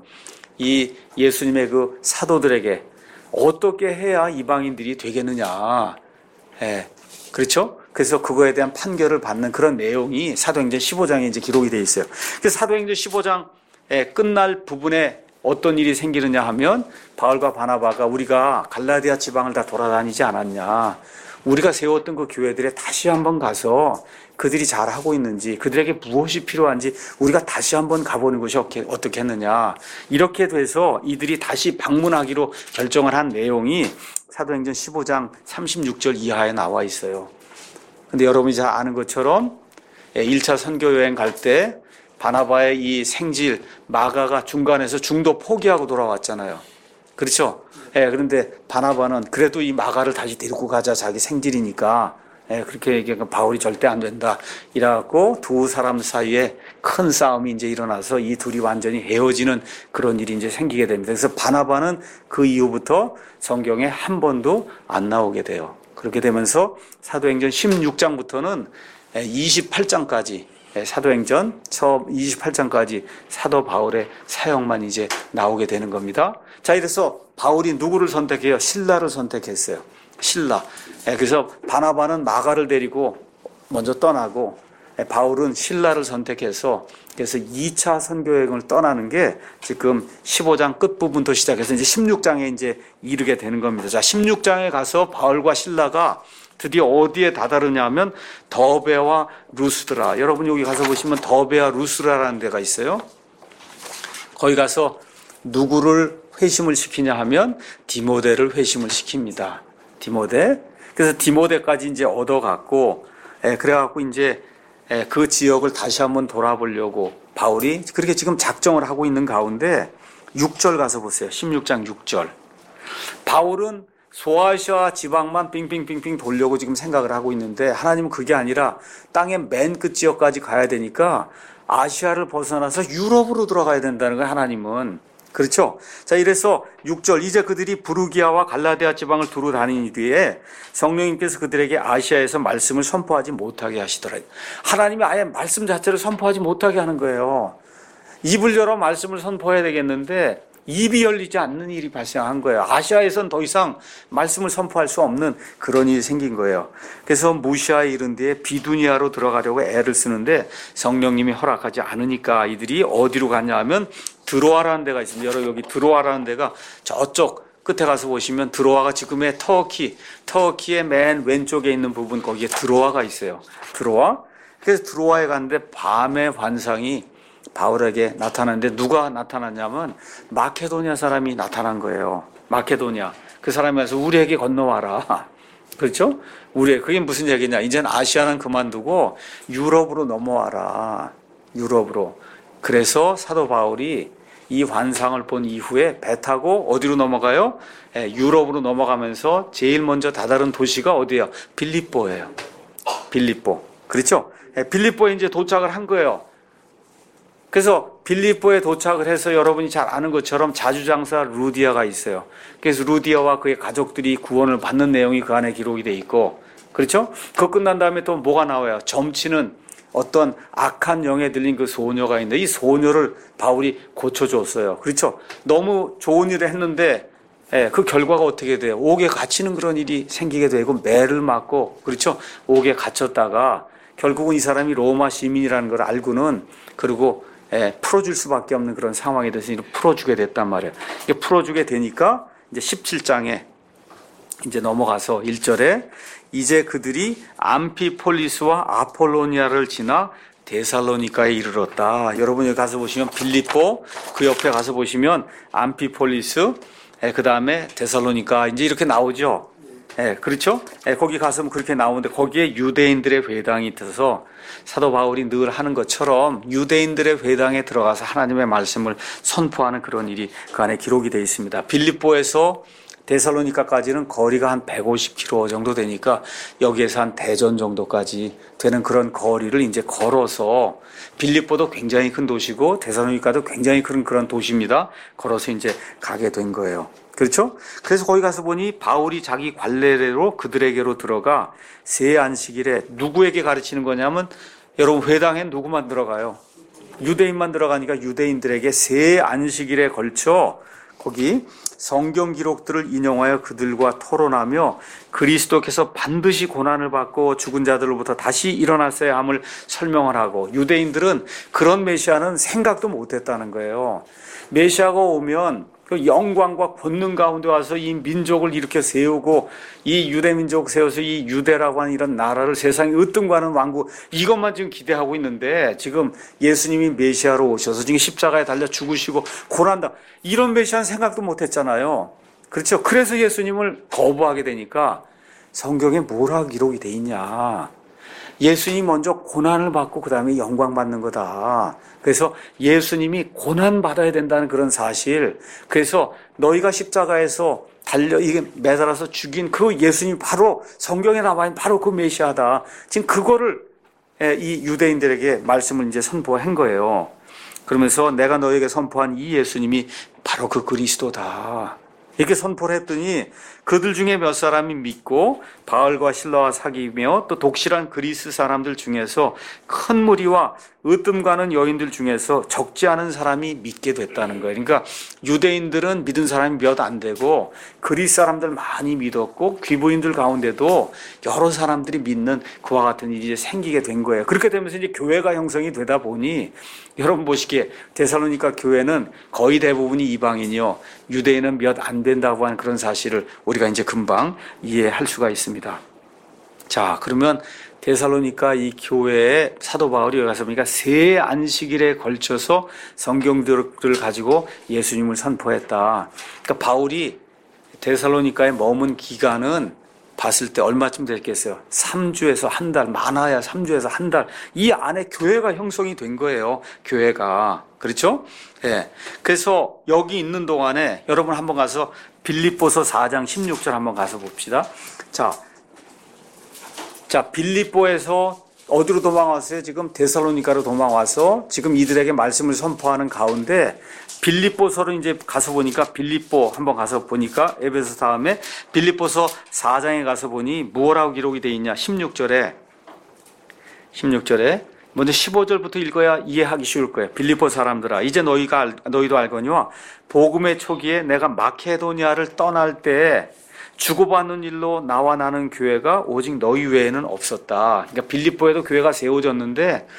이 예수님의 그 사도들에게 어떻게 해야 이방인들이 되겠느냐. 예. 그렇죠? 그래서 그거에 대한 판결을 받는 그런 내용이 사도행전 십오 장에 이제 기록이 되어 있어요. 그래서 사도행전 십오 장 끝날 부분에 어떤 일이 생기느냐 하면 바울과 바나바가 우리가 갈라디아 지방을 다 돌아다니지 않았냐. 우리가 세웠던 그 교회들에 다시 한번 가서 그들이 잘하고 있는지 그들에게 무엇이 필요한지 우리가 다시 한번 가보는 것이 어떻게 했느냐. 이렇게 돼서 이들이 다시 방문하기로 결정을 한 내용이 사도행전 십오 장 삼십육 절 이하에 나와 있어요. 근데 여러분이 잘 아는 것처럼 일 차 선교 여행 갈 때 바나바의 이 생질 마가가 중간에서 중도 포기하고 돌아왔잖아요. 그렇죠? 예, 그런데 바나바는 그래도 이 마가를 다시 데리고 가자. 자기 생질이니까. 예, 그렇게 얘기하니까 바울이 절대 안 된다. 이래갖고 두 사람 사이에 큰 싸움이 이제 일어나서 이 둘이 완전히 헤어지는 그런 일이 이제 생기게 됩니다. 그래서 바나바는 그 이후부터 성경에 한 번도 안 나오게 돼요. 그렇게 되면서 사도행전 십육 장부터는 이십팔 장까지 사도행전 처음 이십팔 장까지 사도 바울의 사역만 이제 나오게 되는 겁니다. 자, 이래서 바울이 누구를 선택해요? 실라를 선택했어요. 실라. 그래서 바나바는 마가를 데리고 먼저 떠나고 바울은 신라를 선택해서 그래서 이 차 선교 여행을 떠나는 게 지금 십오 장 끝부분부터 시작해서 이제 십육 장에 이제 이르게 되는 겁니다. 자, 십육 장에 가서 바울과 신라가 드디어 어디에 다다르냐면 더베와 루스드라. 여러분 여기 가서 보시면 더베와 루스드라라는 데가 있어요. 거기 가서 누구를 회심을 시키냐 하면 디모데를 회심을 시킵니다. 디모데. 그래서 디모데까지 이제 얻어갔고, 예, 그래갖고 이제 예, 그 지역을 다시 한번 돌아보려고 바울이 그렇게 지금 작정을 하고 있는 가운데 육 절 가서 보세요. 십육 장 육 절. 바울은 소아시아 지방만 빙빙빙빙 돌려고 지금 생각을 하고 있는데 하나님은 그게 아니라 땅의 맨 끝 지역까지 가야 되니까 아시아를 벗어나서 유럽으로 들어가야 된다는 거예요. 하나님은. 그렇죠? 자, 이래서 육 절, 이제 그들이 부르기아와 갈라디아 지방을 두루 다닌 뒤에 성령님께서 그들에게 아시아에서 말씀을 선포하지 못하게 하시더라. 하나님이 아예 말씀 자체를 선포하지 못하게 하는 거예요. 입을 열어 말씀을 선포해야 되겠는데 입이 열리지 않는 일이 발생한 거예요. 아시아에선 더 이상 말씀을 선포할 수 없는 그런 일이 생긴 거예요. 그래서 무시아에 이른 뒤에 비두니아로 들어가려고 애를 쓰는데 성령님이 허락하지 않으니까 이들이 어디로 갔냐 하면 드로아라는 데가 있습니다. 여러분 여기 드로아라는 데가 저쪽 끝에 가서 보시면 드로아가 지금의 터키, 터키의 맨 왼쪽에 있는 부분 거기에 드로아가 있어요. 드로아. 그래서 드로아에 갔는데 밤의 환상이 바울에게 나타났는데 누가 나타났냐면 마케도니아 사람이 나타난 거예요. 마케도니아. 그 사람이 와서 우리에게 건너와라. 그렇죠? 우리 그게 무슨 얘기냐? 이제는 아시아는 그만두고 유럽으로 넘어와라. 유럽으로. 그래서 사도 바울이 이 환상을 본 이후에 배 타고 어디로 넘어가요? 예, 유럽으로 넘어가면서 제일 먼저 다다른 도시가 어디예요? 빌립보예요. 빌립보. 그렇죠? 예, 빌립보에 이제 도착을 한 거예요. 그래서 빌립보에 도착을 해서 여러분이 잘 아는 것처럼 자주장사 루디아가 있어요. 그래서 루디아와 그의 가족들이 구원을 받는 내용이 그 안에 기록이 돼 있고, 그렇죠? 그거 끝난 다음에 또 뭐가 나와요? 점치는 어떤 악한 영에 들린 그 소녀가 있는데 이 소녀를 바울이 고쳐줬어요. 그렇죠? 너무 좋은 일을 했는데 예, 그 결과가 어떻게 돼요? 옥에 갇히는 그런 일이 생기게 되고 매를 맞고, 그렇죠? 옥에 갇혔다가 결국은 이 사람이 로마 시민이라는 걸 알고는 그리고 예, 풀어줄 수밖에 없는 그런 상황이 돼서 풀어주게 됐단 말이에요. 이게 풀어주게 되니까 이제 십칠 장에 이제 넘어가서 일 절에 이제 그들이 암피폴리스와 아폴로니아를 지나 데살로니가에 이르렀다. 여러분 여기 가서 보시면 빌립보, 그 옆에 가서 보시면 암피폴리스, 예, 그 다음에 데살로니가 이제 이렇게 나오죠. 예, 그렇죠? 예, 거기 가서 그렇게 나오는데 거기에 유대인들의 회당이 있어서 사도 바울이 늘 하는 것처럼 유대인들의 회당에 들어가서 하나님의 말씀을 선포하는 그런 일이 그 안에 기록이 되어 있습니다. 빌립보에서 데살로니가까지는 거리가 한 백오십 킬로미터 정도 되니까 여기에서 한 대전 정도까지 되는 그런 거리를 이제 걸어서 빌립보도 굉장히 큰 도시고 데살로니가도 굉장히 큰 그런 도시입니다. 걸어서 이제 가게 된 거예요. 그렇죠? 그래서 거기 가서 보니 바울이 자기 관례대로 그들에게로 들어가 새 안식일에 누구에게 가르치는 거냐면 여러분 회당에 누구만 들어가요? 유대인만 들어가니까 유대인들에게 새 안식일에 걸쳐 거기 성경 기록들을 인용하여 그들과 토론하며 그리스도께서 반드시 고난을 받고 죽은 자들로부터 다시 일어났어야 함을 설명을 하고 유대인들은 그런 메시아는 생각도 못했다는 거예요. 메시아가 오면 그 영광과 권능 가운데 와서 이 민족을 이렇게 세우고 이 유대 민족 세워서 이 유대라고 하는 이런 나라를 세상에 으뜸과는 왕국 이것만 지금 기대하고 있는데 지금 예수님이 메시아로 오셔서 지금 십자가에 달려 죽으시고 고난다 이런 메시아는 생각도 못했잖아요. 그렇죠? 그래서 예수님을 거부하게 되니까 성경에 뭐라 기록이 돼 있냐? 예수님이 먼저 고난을 받고 그 다음에 영광 받는 거다. 그래서 예수님이 고난 받아야 된다는 그런 사실. 그래서 너희가 십자가에서 달려 이게 매달아서 죽인 그 예수님이 바로 성경에 나와 있는 바로 그 메시아다. 지금 그거를 이 유대인들에게 말씀을 이제 선포한 거예요. 그러면서 내가 너에게 선포한 이 예수님이 바로 그 그리스도다. 이렇게 선포를 했더니 그들 중에 몇 사람이 믿고 바알과 신라와 사귀며 또 독실한 그리스 사람들 중에서 큰 무리와 으뜸가는 여인들 중에서 적지 않은 사람이 믿게 됐다는 거예요. 그러니까 유대인들은 믿은 사람이 몇 안 되고 그리스 사람들 많이 믿었고 귀부인들 가운데도 여러 사람들이 믿는 그와 같은 일이 이제 생기게 된 거예요. 그렇게 되면서 이제 교회가 형성이 되다 보니 여러분 보시기에 데살로니가 교회는 거의 대부분이 이방인이요 유대인은 몇 안 된다고 하는 그런 사실을 우리가 이제 금방 이해할 수가 있습니다. 자, 그러면 데살로니가 이 교회에 사도 바울이 여기 가서 보니까 세 안식일에 걸쳐서 성경들을 가지고 예수님을 선포했다. 그러니까 바울이 데살로니가에 머문 기간은 봤을 때 얼마쯤 됐겠어요? 삼 주에서 한 달, 많아야 삼 주에서 한 달. 이 안에 교회가 형성이 된 거예요. 교회가. 그렇죠? 예. 네. 그래서 여기 있는 동안에 여러분 한번 가서 빌립보서 사 장 십육 절 한번 가서 봅시다. 자, 자, 빌립보에서 어디로 도망왔어요? 지금 데살로니가로 도망와서 지금 이들에게 말씀을 선포하는 가운데 빌립보서로 이제 가서 보니까 빌립보 한번 가서 보니까 에베소 다음에 빌립보서 사 장에 가서 보니 뭐라고 기록이 되어 있냐? 십육 절에 십육 절에 먼저 십오 절부터 읽어야 이해하기 쉬울 거예요. 빌립보 사람들아, 이제 너희가 알, 너희도 알거니와 복음의 초기에 내가 마케도니아를 떠날 때 주고받는 일로 나와 나는 교회가 오직 너희 외에는 없었다. 그러니까 빌립보에도 교회가 세워졌는데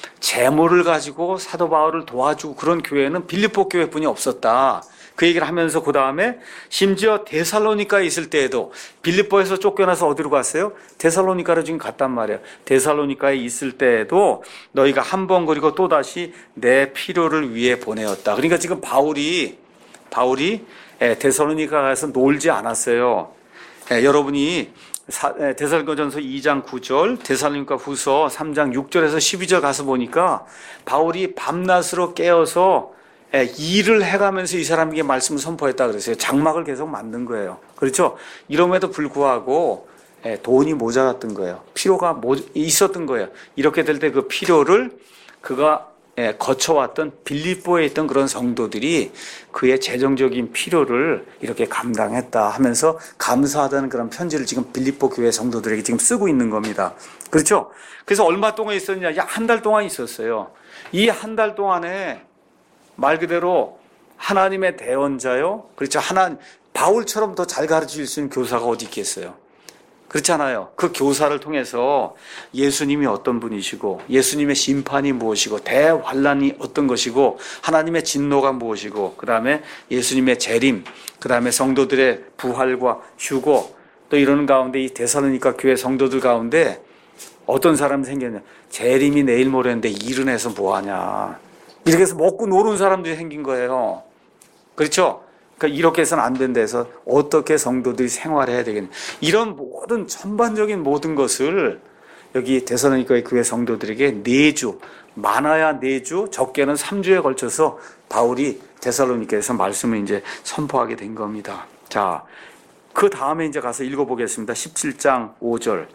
재물을 가지고 사도 바울을 도와주고 그런 교회는 빌립보 교회뿐이 없었다. 그 얘기를 하면서 그 다음에 심지어 데살로니카에 있을 때에도 빌립보에서 쫓겨나서 어디로 갔어요? 데살로니카로 지금 갔단 말이에요. 데살로니카에 있을 때에도 너희가 한 번 그리고 또다시 내 필요를 위해 보내었다. 그러니까 지금 바울이 바울이 데살로니카 가서 놀지 않았어요. 예, 여러분이 데살로니가전서 이 장 구 절, 데살로니가 후서 삼 장 육 절에서 십이 절 가서 보니까 바울이 밤낮으로 깨어서 일을 해가면서 이 사람에게 말씀을 선포했다 그랬어요. 장막을 계속 만든 거예요. 그렇죠? 이럼에도 불구하고 돈이 모자랐던 거예요. 필요가 있었던 거예요. 이렇게 될 때 그 필요를 그가 거쳐왔던 빌립보에 있던 그런 성도들이 그의 재정적인 필요를 이렇게 감당했다 하면서 감사하다는 그런 편지를 지금 빌립보 교회 성도들에게 지금 쓰고 있는 겁니다. 그렇죠? 그래서 얼마 동안 있었냐? 한 달 동안 있었어요. 이 한 달 동안에 말 그대로 하나님의 대언자요. 그렇죠? 하나 바울처럼 더 잘 가르칠 수 있는 교사가 어디 있겠어요? 그렇잖아요. 그 교사를 통해서 예수님이 어떤 분이시고 예수님의 심판이 무엇이고 대환란이 어떤 것이고 하나님의 진노가 무엇이고 그 다음에 예수님의 재림 그 다음에 성도들의 부활과 휴고 또 이러는 가운데 이 데살로니가 교회 성도들 가운데 어떤 사람이 생겼냐. 재림이 내일 모레인데 일은 해서 뭐하냐. 이렇게 해서 먹고 노는 사람들이 생긴 거예요. 그렇죠? 그러니까 이렇게 해서는 안 된다 해서 어떻게 성도들이 생활해야 되겠냐. 이런 모든 전반적인 모든 것을 여기 데살로니가의 교회 성도들에게 네 주, 많아야 네 주, 적게는 삼 주에 걸쳐서 바울이 데살로니가에서 말씀을 이제 선포하게 된 겁니다. 자, 그 다음에 이제 가서 읽어보겠습니다. 십칠 장 오 절.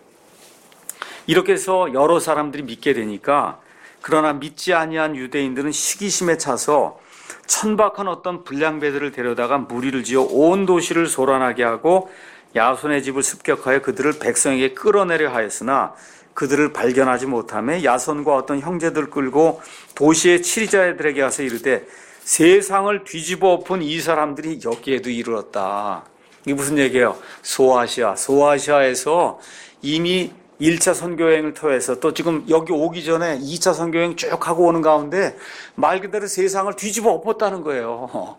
이렇게 해서 여러 사람들이 믿게 되니까 그러나 믿지 아니한 유대인들은 시기심에 차서 천박한 어떤 불량배들을 데려다가 무리를 지어 온 도시를 소란하게 하고 야손의 집을 습격하여 그들을 백성에게 끌어내려 하였으나 그들을 발견하지 못하며 야손과 어떤 형제들 끌고 도시의 치리자들에게 가서 이르되 세상을 뒤집어 엎은 이 사람들이 여기에도 이르렀다. 이게 무슨 얘기예요? 소아시아, 소아시아에서 이미 일 차 선교여행을 통해서 또 지금 여기 오기 전에 이 차 선교여행 쭉 하고 오는 가운데 말 그대로 세상을 뒤집어 엎었다는 거예요.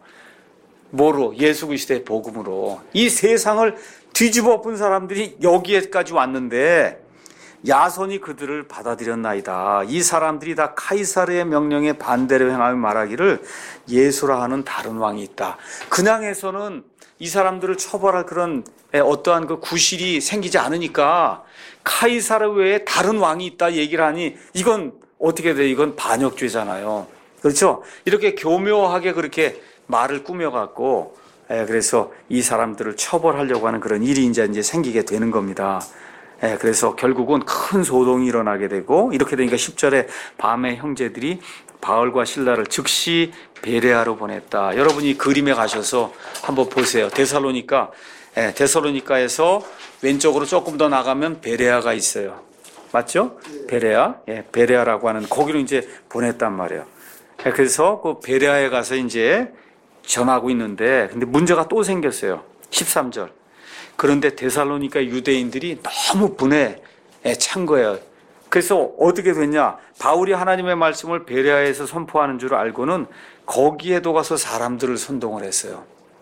뭐로? 예수 그리스도의 복음으로. 이 세상을 뒤집어 엎은 사람들이 여기에까지 왔는데 야손이 그들을 받아들였나이다. 이 사람들이 다 카이사르의 명령에 반대로 행하며 말하기를 예수라 하는 다른 왕이 있다. 그냥 해서는 이 사람들을 처벌할 그런 어떠한 그 구실이 생기지 않으니까 카이사르 외에 다른 왕이 있다 얘기를 하니 이건 어떻게 돼? 이건 반역죄잖아요. 그렇죠? 이렇게 교묘하게 그렇게 말을 꾸며갖고 그래서 이 사람들을 처벌하려고 하는 그런 일이 이제 이제 생기게 되는 겁니다. 그래서 결국은 큰 소동이 일어나게 되고 이렇게 되니까 십 절에 밤에 형제들이 바울과 실라를 즉시 베레아로 보냈다. 여러분이 그림에 가셔서 한번 보세요. 데살로니가, 예, 데살로니가에서 왼쪽으로 조금 더 나가면 베레아가 있어요. 맞죠? 베레아, 예, 베레아라고 하는 거기로 이제 보냈단 말이에요. 예, 그래서 그 베레아에 가서 이제 전하고 있는데, 근데 문제가 또 생겼어요. 십삼 절. 그런데 데살로니가 유대인들이 너무 분에 찬 거예요. 그래서 어떻게 됐냐? 바울이 하나님의 말씀을 베레아에서 선포하는 줄 알고는 거기에도 가서 사람들을 선동을 했어요.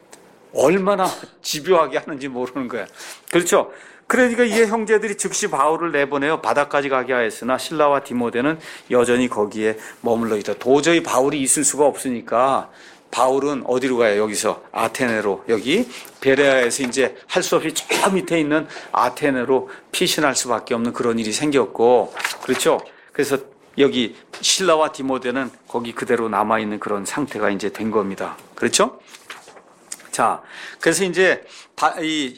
얼마나 집요하게 하는지 모르는 거야. 그렇죠? 그러니까 이 형제들이 즉시 바울을 내보내어 바다까지 가게 하였으나 실라와 디모데는 여전히 거기에 머물러 있다. 도저히 바울이 있을 수가 없으니까 바울은 어디로 가요? 여기서 아테네로, 여기 베레아에서 이제 할 수 없이 저 밑에 있는 아테네로 피신할 수밖에 없는 그런 일이 생겼고, 그렇죠? 그래서 여기 실라와 디모데는 거기 그대로 남아있는 그런 상태가 이제 된 겁니다. 그렇죠? 자, 그래서 이제 이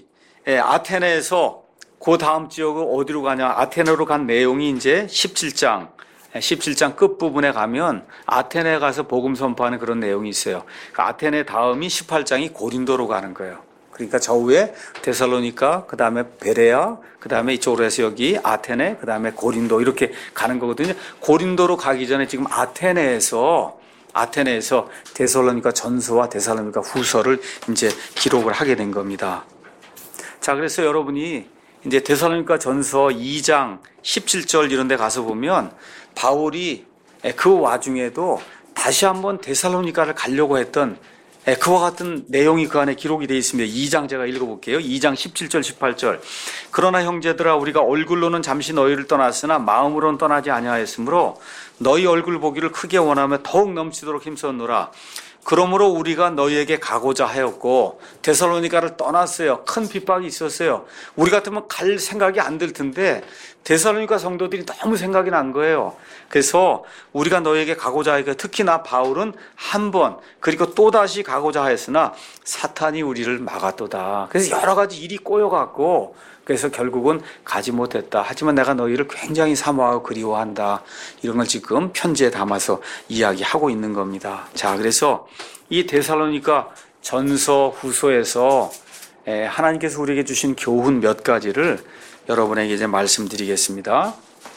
아테네에서 그 다음 지역은 어디로 가냐? 아테네로 간 내용이 이제 십칠 장, 십칠 장 끝부분에 가면 아테네에 가서 복음 선포하는 그런 내용이 있어요. 그러니까 아테네 다음이 십팔 장이 고린도로 가는 거예요. 그러니까 저 위에 데살로니가, 그 다음에 베레아, 그 다음에 이쪽으로 해서 여기 아테네, 그 다음에 고린도 이렇게 가는 거거든요. 고린도로 가기 전에 지금 아테네에서 아테네에서 데살로니가 전서와 데살로니가 후서를 이제 기록을 하게 된 겁니다. 자, 그래서 여러분이 이제 데살로니가 전서 이 장 십칠 절 이런 데 가서 보면 바울이 그 와중에도 다시 한번 데살로니가를 가려고 했던 그와 같은 내용이 그 안에 기록이 되어 있습니다. 이 장 제가 읽어볼게요. 이 장 십칠 절 십팔 절. 그러나 형제들아, 우리가 얼굴로는 잠시 너희를 떠났으나 마음으로는 떠나지 아니하였으므로 너희 얼굴 보기를 크게 원하며 더욱 넘치도록 힘썼노라. 그러므로 우리가 너희에게 가고자 하였고 데살로니가를 떠났어요. 큰 핍박이 있었어요. 우리 같으면 갈 생각이 안 들 텐데 데살로니가 성도들이 너무 생각이 난 거예요. 그래서 우리가 너희에게 가고자 하였고, 특히나 바울은 한 번 그리고 또다시 가고자 하였으나 사탄이 우리를 막았도다. 그래서 여러 가지 일이 꼬여갖고 그래서 결국은 가지 못했다. 하지만 내가 너희를 굉장히 사모하고 그리워한다. 이런 걸 지금 편지에 담아서 이야기하고 있는 겁니다. 자, 그래서 이 데살로니가 전서 후서에서 하나님께서 우리에게 주신 교훈 몇 가지를 여러분에게 이제 말씀드리겠습니다.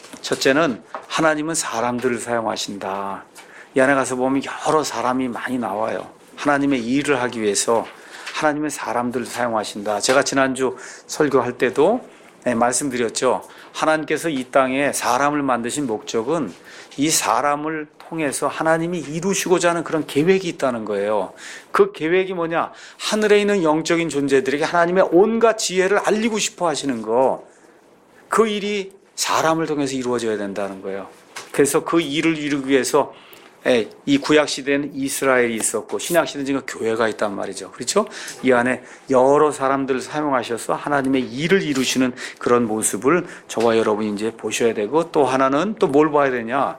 첫째는 하나님은 사람들을 사용하신다. 이 안에 가서 보면 여러 사람이 많이 나와요. 하나님의 일을 하기 위해서 하나님의 사람들을 사용하신다. 제가 지난주 설교할 때도 네, 말씀드렸죠. 하나님께서 이 땅에 사람을 만드신 목적은 이 사람을 통해서 하나님이 이루시고자 하는 그런 계획이 있다는 거예요. 그 계획이 뭐냐? 하늘에 있는 영적인 존재들에게 하나님의 온갖 지혜를 알리고 싶어 하시는 거. 그 일이 사람을 통해서 이루어져야 된다는 거예요. 그래서 그 일을 이루기 위해서 이 구약 시대에는 이스라엘이 있었고 신약 시대는 지금 교회가 있단 말이죠. 그렇죠? 이 안에 여러 사람들을 사용하셔서 하나님의 일을 이루시는 그런 모습을 저와 여러분이 이제 보셔야 되고, 또 하나는 또 뭘 봐야 되냐?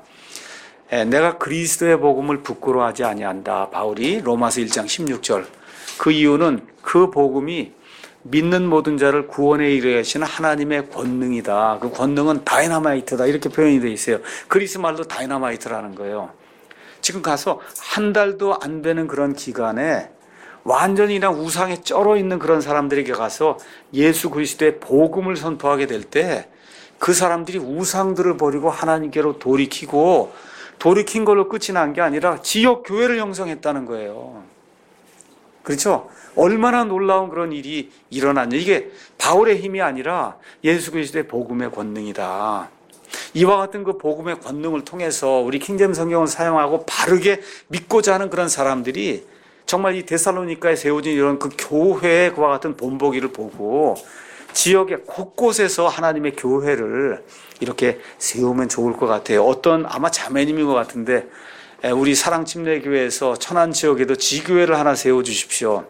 내가 그리스도의 복음을 부끄러워하지 아니한다. 바울이 로마서 일 장 십육 절. 그 이유는 그 복음이 믿는 모든 자를 구원에 이르게 하시는 하나님의 권능이다. 그 권능은 다이너마이트다. 이렇게 표현이 되어 있어요. 그리스 말로 다이너마이트라는 거예요. 지금 가서 한 달도 안 되는 그런 기간에 완전히 그냥 우상에 쩔어 있는 그런 사람들에게 가서 예수 그리스도의 복음을 선포하게 될 때 그 사람들이 우상들을 버리고 하나님께로 돌이키고, 돌이킨 걸로 끝이 난 게 아니라 지역 교회를 형성했다는 거예요. 그렇죠? 얼마나 놀라운 그런 일이 일어났냐. 이게 바울의 힘이 아니라 예수 그리스도의 복음의 권능이다. 이와 같은 그 복음의 권능을 통해서 우리 킹제임 성경을 사용하고 바르게 믿고자 하는 그런 사람들이 정말 이 데살로니가에 세워진 이런 그 교회의 그와 같은 본보기를 보고 지역의 곳곳에서 하나님의 교회를 이렇게 세우면 좋을 것 같아요. 어떤 아마 자매님인 것 같은데 우리 사랑침례교회에서 천안 지역에도 지교회를 하나 세워주십시오.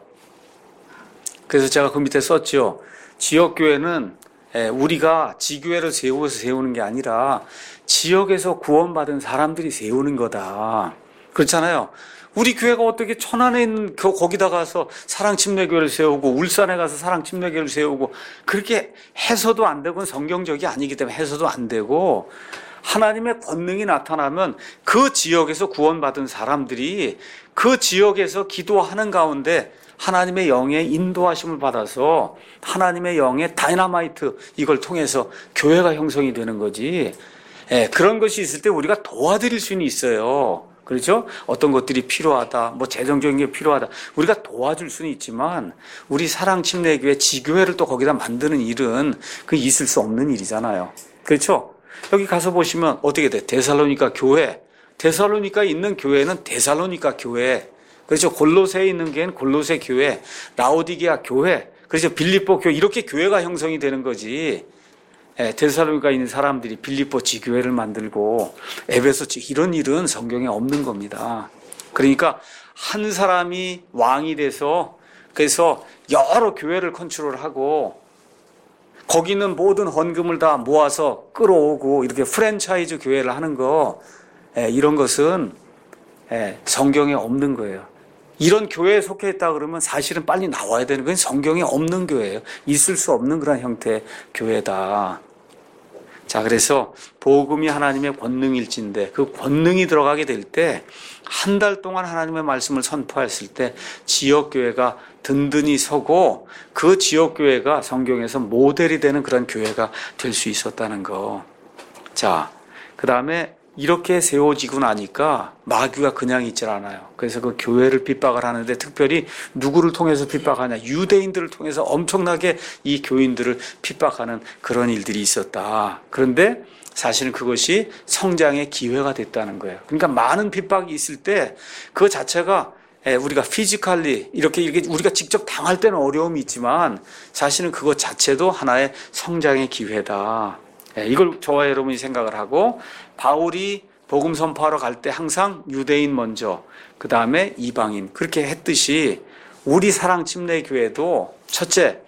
그래서 제가 그 밑에 썼죠. 지역교회는 우리가 지교회를 세워서 세우는 게 아니라 지역에서 구원받은 사람들이 세우는 거다. 그렇잖아요. 우리 교회가 어떻게 천안에 있는 거기다 가서 사랑침례교회를 세우고 울산에 가서 사랑침례교회를 세우고 그렇게 해서도 안 되고 성경적이 아니기 때문에 해서도 안 되고, 하나님의 권능이 나타나면 그 지역에서 구원받은 사람들이 그 지역에서 기도하는 가운데 하나님의 영의 인도하심을 받아서 하나님의 영의 다이너마이트 이걸 통해서 교회가 형성이 되는 거지. 예, 그런 것이 있을 때 우리가 도와드릴 수는 있어요. 그렇죠? 어떤 것들이 필요하다, 뭐 재정적인 게 필요하다. 우리가 도와줄 수는 있지만 우리 사랑침례교회 지교회를 또 거기다 만드는 일은 그 있을 수 없는 일이잖아요. 그렇죠? 여기 가서 보시면 어떻게 돼? 데살로니가 교회. 데살로니가에 있는 교회는 데살로니가 교회. 그렇죠? 골로새에 있는 교회는 골로새 교회. 라오디게아 교회. 그렇죠? 빌립보 교회. 이렇게 교회가 형성이 되는 거지. 예, 데살로니가에 있는 사람들이 빌립보 지교회를 만들고 에베소 지 이런 일은 성경에 없는 겁니다. 그러니까 한 사람이 왕이 돼서 그래서 여러 교회를 컨트롤하고 거기 있는 모든 헌금을 다 모아서 끌어오고 이렇게 프랜차이즈 교회를 하는 거, 예, 이런 것은 예, 성경에 없는 거예요. 이런 교회에 속해 있다 그러면 사실은 빨리 나와야 되는 건 성경에 없는 교회예요. 있을 수 없는 그런 형태의 교회다. 자, 그래서 복음이 하나님의 권능일진데 그 권능이 들어가게 될 때 한 달 동안 하나님의 말씀을 선포했을 때 지역교회가 든든히 서고 그 지역교회가 성경에서 모델이 되는 그런 교회가 될 수 있었다는 거. 자, 그 다음에 이렇게 세워지고 나니까 마귀가 그냥 있질 않아요. 그래서 그 교회를 핍박을 하는데 특별히 누구를 통해서 핍박하냐? 유대인들을 통해서 엄청나게 이 교인들을 핍박하는 그런 일들이 있었다. 그런데 사실은 그것이 성장의 기회가 됐다는 거예요. 그러니까 많은 핍박이 있을 때 그 자체가 우리가 피지컬리 이렇게 이렇게 우리가 직접 당할 때는 어려움이 있지만 사실은 그것 자체도 하나의 성장의 기회다. 이걸 저와 여러분이 생각을 하고 바울이 복음 선포하러 갈 때 항상 유대인 먼저 그 다음에 이방인 그렇게 했듯이 우리 사랑침례교회도 첫째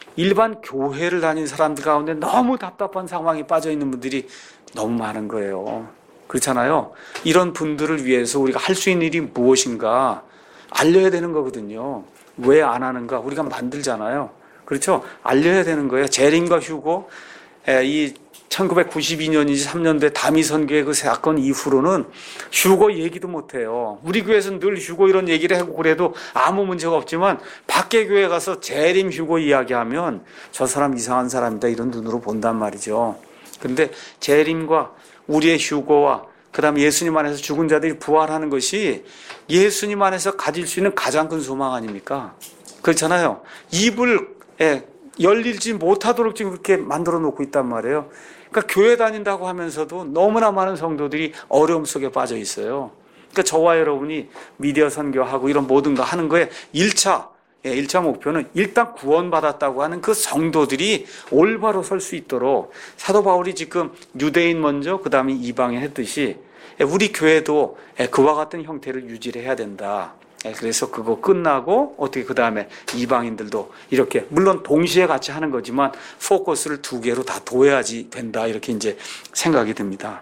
일반 교회를 다닌 사람들 가운데 너무 답답한 상황에 빠져 있는 분들이 너무 많은 거예요. 그렇잖아요. 이런 분들을 위해서 우리가 할 수 있는 일이 무엇인가 알려야 되는 거거든요. 왜 안 하는가 우리가 만들잖아요. 그렇죠? 알려야 되는 거예요. 제림과 휴고 이 천구백구십이 년이지 삼 년도에 다미 선교의 그 사건 이후로는 휴고 얘기도 못해요. 우리 교회에서는 늘 휴고 이런 얘기를 하고 그래도 아무 문제가 없지만 밖에 교회 가서 재림 휴고 이야기하면 저 사람 이상한 사람이다 이런 눈으로 본단 말이죠. 그런데 재림과 우리의 휴고와 그 다음에 예수님 안에서 죽은 자들이 부활하는 것이 예수님 안에서 가질 수 있는 가장 큰 소망 아닙니까? 그렇잖아요. 입을 예, 열리지 못하도록 지금 그렇게 만들어 놓고 있단 말이에요. 그러니까 교회 다닌다고 하면서도 너무나 많은 성도들이 어려움 속에 빠져 있어요. 그러니까 저와 여러분이 미디어 선교하고 이런 모든 거 하는 거에 일 차, 예, 일 차 목표는 일단 구원받았다고 하는 그 성도들이 올바로 설 수 있도록 사도 바울이 지금 유대인 먼저 그 다음에 이방인 했듯이 우리 교회도 그와 같은 형태를 유지를 해야 된다. 그래서 그거 끝나고 어떻게 그 다음에 이방인들도 이렇게 물론 동시에 같이 하는 거지만 포커스를 두 개로 다 둬야지 된다 이렇게 이제 생각이 듭니다.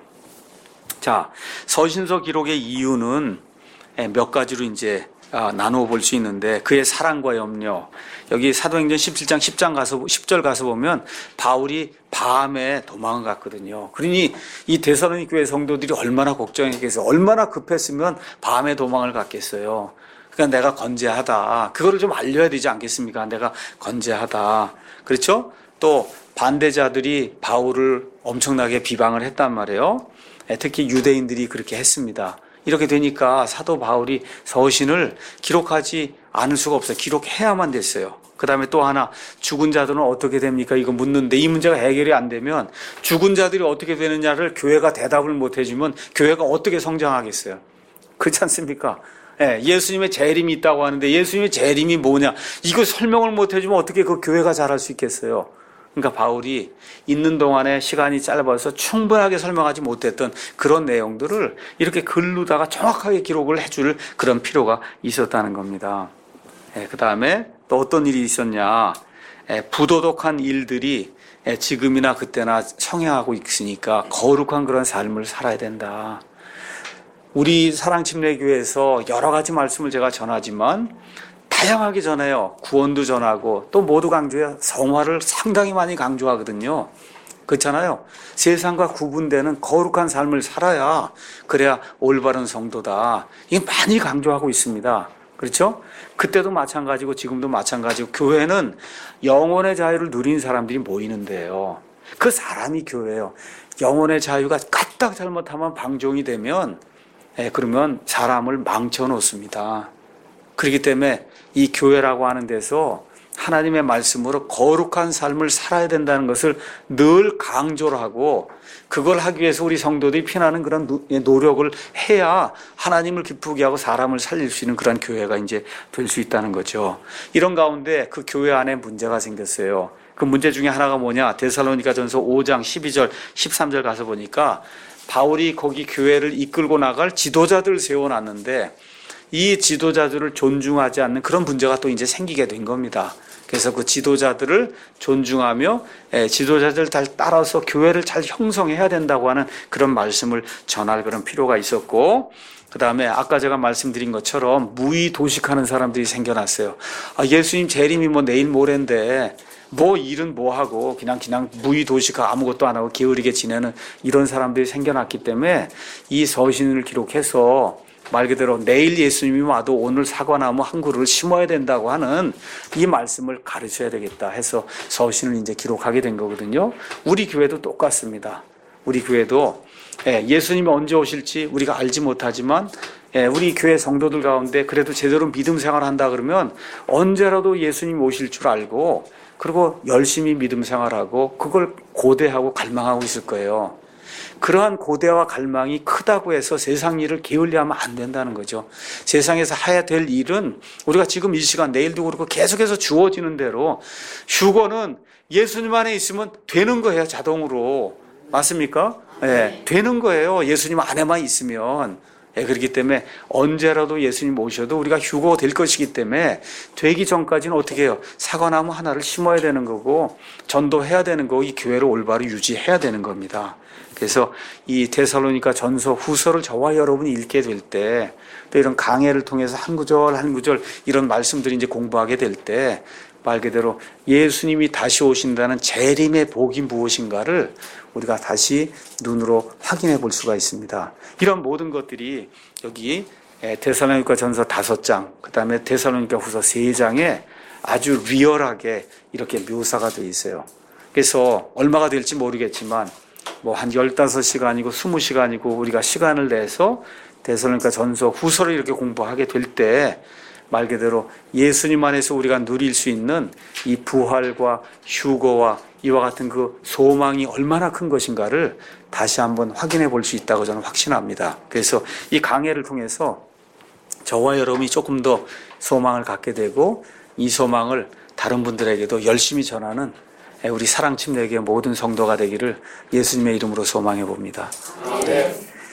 자, 서신서 기록의 이유는 몇 가지로 이제 나누어 볼 수 있는데 그의 사랑과 염려 여기 사도행전 십칠 장 십 장 가서 십 절 가서 보면 바울이 밤에 도망을 갔거든요. 그러니 이 데살로니가 교회 성도들이 얼마나 걱정했겠어요. 얼마나 급했으면 밤에 도망을 갔겠어요. 그러니까 내가 건재하다. 그거를 좀 알려야 되지 않겠습니까? 내가 건재하다. 그렇죠? 또 반대자들이 바울을 엄청나게 비방을 했단 말이에요. 특히 유대인들이 그렇게 했습니다. 이렇게 되니까 사도 바울이 서신을 기록하지 않을 수가 없어요. 기록해야만 됐어요. 그 다음에 또 하나 죽은 자들은 어떻게 됩니까? 이거 묻는데 이 문제가 해결이 안 되면 죽은 자들이 어떻게 되느냐를 교회가 대답을 못 해주면 교회가 어떻게 성장하겠어요? 그렇지 않습니까? 예, 예수님의 재림이 있다고 하는데 예수님의 재림이 뭐냐? 이거 설명을 못 해주면 어떻게 그 교회가 자랄 수 있겠어요? 그러니까 바울이 있는 동안에 시간이 짧아서 충분하게 설명하지 못했던 그런 내용들을 이렇게 글로다가 정확하게 기록을 해줄 그런 필요가 있었다는 겁니다. 예, 그 다음에 또 어떤 일이 있었냐? 예, 부도덕한 일들이 예, 지금이나 그때나 성행하고 있으니까 거룩한 그런 삶을 살아야 된다. 우리 사랑침례교회에서 여러 가지 말씀을 제가 전하지만 다양하게 전해요. 구원도 전하고 또 모두 강조해요. 성화를 상당히 많이 강조하거든요. 그렇잖아요. 세상과 구분되는 거룩한 삶을 살아야 그래야 올바른 성도다. 이게 많이 강조하고 있습니다. 그렇죠? 그때도 마찬가지고 지금도 마찬가지고 교회는 영혼의 자유를 누린 사람들이 모이는데요. 그 사람이 교회예요. 영혼의 자유가 까딱 잘못하면 방종이 되면 예, 그러면 사람을 망쳐 놓습니다. 그렇기 때문에 이 교회라고 하는 데서 하나님의 말씀으로 거룩한 삶을 살아야 된다는 것을 늘 강조를 하고 그걸 하기 위해서 우리 성도들이 피나는 그런 노력을 해야 하나님을 기쁘게 하고 사람을 살릴 수 있는 그런 교회가 이제 될 수 있다는 거죠. 이런 가운데 그 교회 안에 문제가 생겼어요. 그 문제 중에 하나가 뭐냐? 데살로니가전서 오 장 십이 절 십삼 절 가서 보니까 바울이 거기 교회를 이끌고 나갈 지도자들을 세워놨는데 이 지도자들을 존중하지 않는 그런 문제가 또 이제 생기게 된 겁니다. 그래서 그 지도자들을 존중하며 지도자들 잘 따라서 교회를 잘 형성해야 된다고 하는 그런 말씀을 전할 그런 필요가 있었고, 그 다음에 아까 제가 말씀드린 것처럼 무의도식하는 사람들이 생겨났어요. 아, 예수님 재림이 뭐 내일 모레인데 뭐 일은 뭐 하고 그냥 그냥 무의도식하고 아무것도 안 하고 게으르게 지내는 이런 사람들이 생겨났기 때문에 이 서신을 기록해서 말 그대로 내일 예수님이 와도 오늘 사과나무 한 그루를 심어야 된다고 하는 이 말씀을 가르쳐야 되겠다 해서 서신을 이제 기록하게 된 거거든요. 우리 교회도 똑같습니다. 우리 교회도 예수님이 언제 오실지 우리가 알지 못하지만 우리 교회 성도들 가운데 그래도 제대로 믿음 생활을 한다 그러면 언제라도 예수님이 오실 줄 알고 그리고 열심히 믿음 생활하고 그걸 고대하고 갈망하고 있을 거예요. 그러한 고대와 갈망이 크다고 해서 세상 일을 게을리하면 안 된다는 거죠. 세상에서 해야 될 일은 우리가 지금 이 시간 내일도 그렇고 계속해서 주어지는 대로 휴거는 예수님 안에 있으면 되는 거예요. 자동으로. 맞습니까? 네, 되는 거예요. 예수님 안에만 있으면. 예, 그렇기 때문에 언제라도 예수님 오셔도 우리가 휴거 될 것이기 때문에 되기 전까지는 어떻게 해요? 사과나무 하나를 심어야 되는 거고 전도해야 되는 거고 이 교회를 올바로 유지해야 되는 겁니다. 그래서 이 데살로니가 전서 후서를 저와 여러분이 읽게 될 때 또 이런 강해를 통해서 한 구절 한 구절 이런 말씀들이 이제 공부하게 될 때 말 그대로 예수님이 다시 오신다는 재림의 복이 무엇인가를 우리가 다시 눈으로 확인해 볼 수가 있습니다. 이런 모든 것들이 여기 데살로니가 전서 다섯 장, 그 다음에 데살로니가 후서 세 장에 아주 리얼하게 이렇게 묘사가 되어 있어요. 그래서 얼마가 될지 모르겠지만 뭐 한 열다섯 시간이고 스무 시간이고 우리가 시간을 내서 데살로니가 전서 후서를 이렇게 공부하게 될 때 말 그대로 예수님 안에서 우리가 누릴 수 있는 이 부활과 휴거와 이와 같은 그 소망이 얼마나 큰 것인가를 다시 한번 확인해 볼 수 있다고 저는 확신합니다. 그래서 이 강해를 통해서 저와 여러분이 조금 더 소망을 갖게 되고 이 소망을 다른 분들에게도 열심히 전하는 우리 사랑침례교회 모든 성도가 되기를 예수님의 이름으로 소망해 봅니다. 네.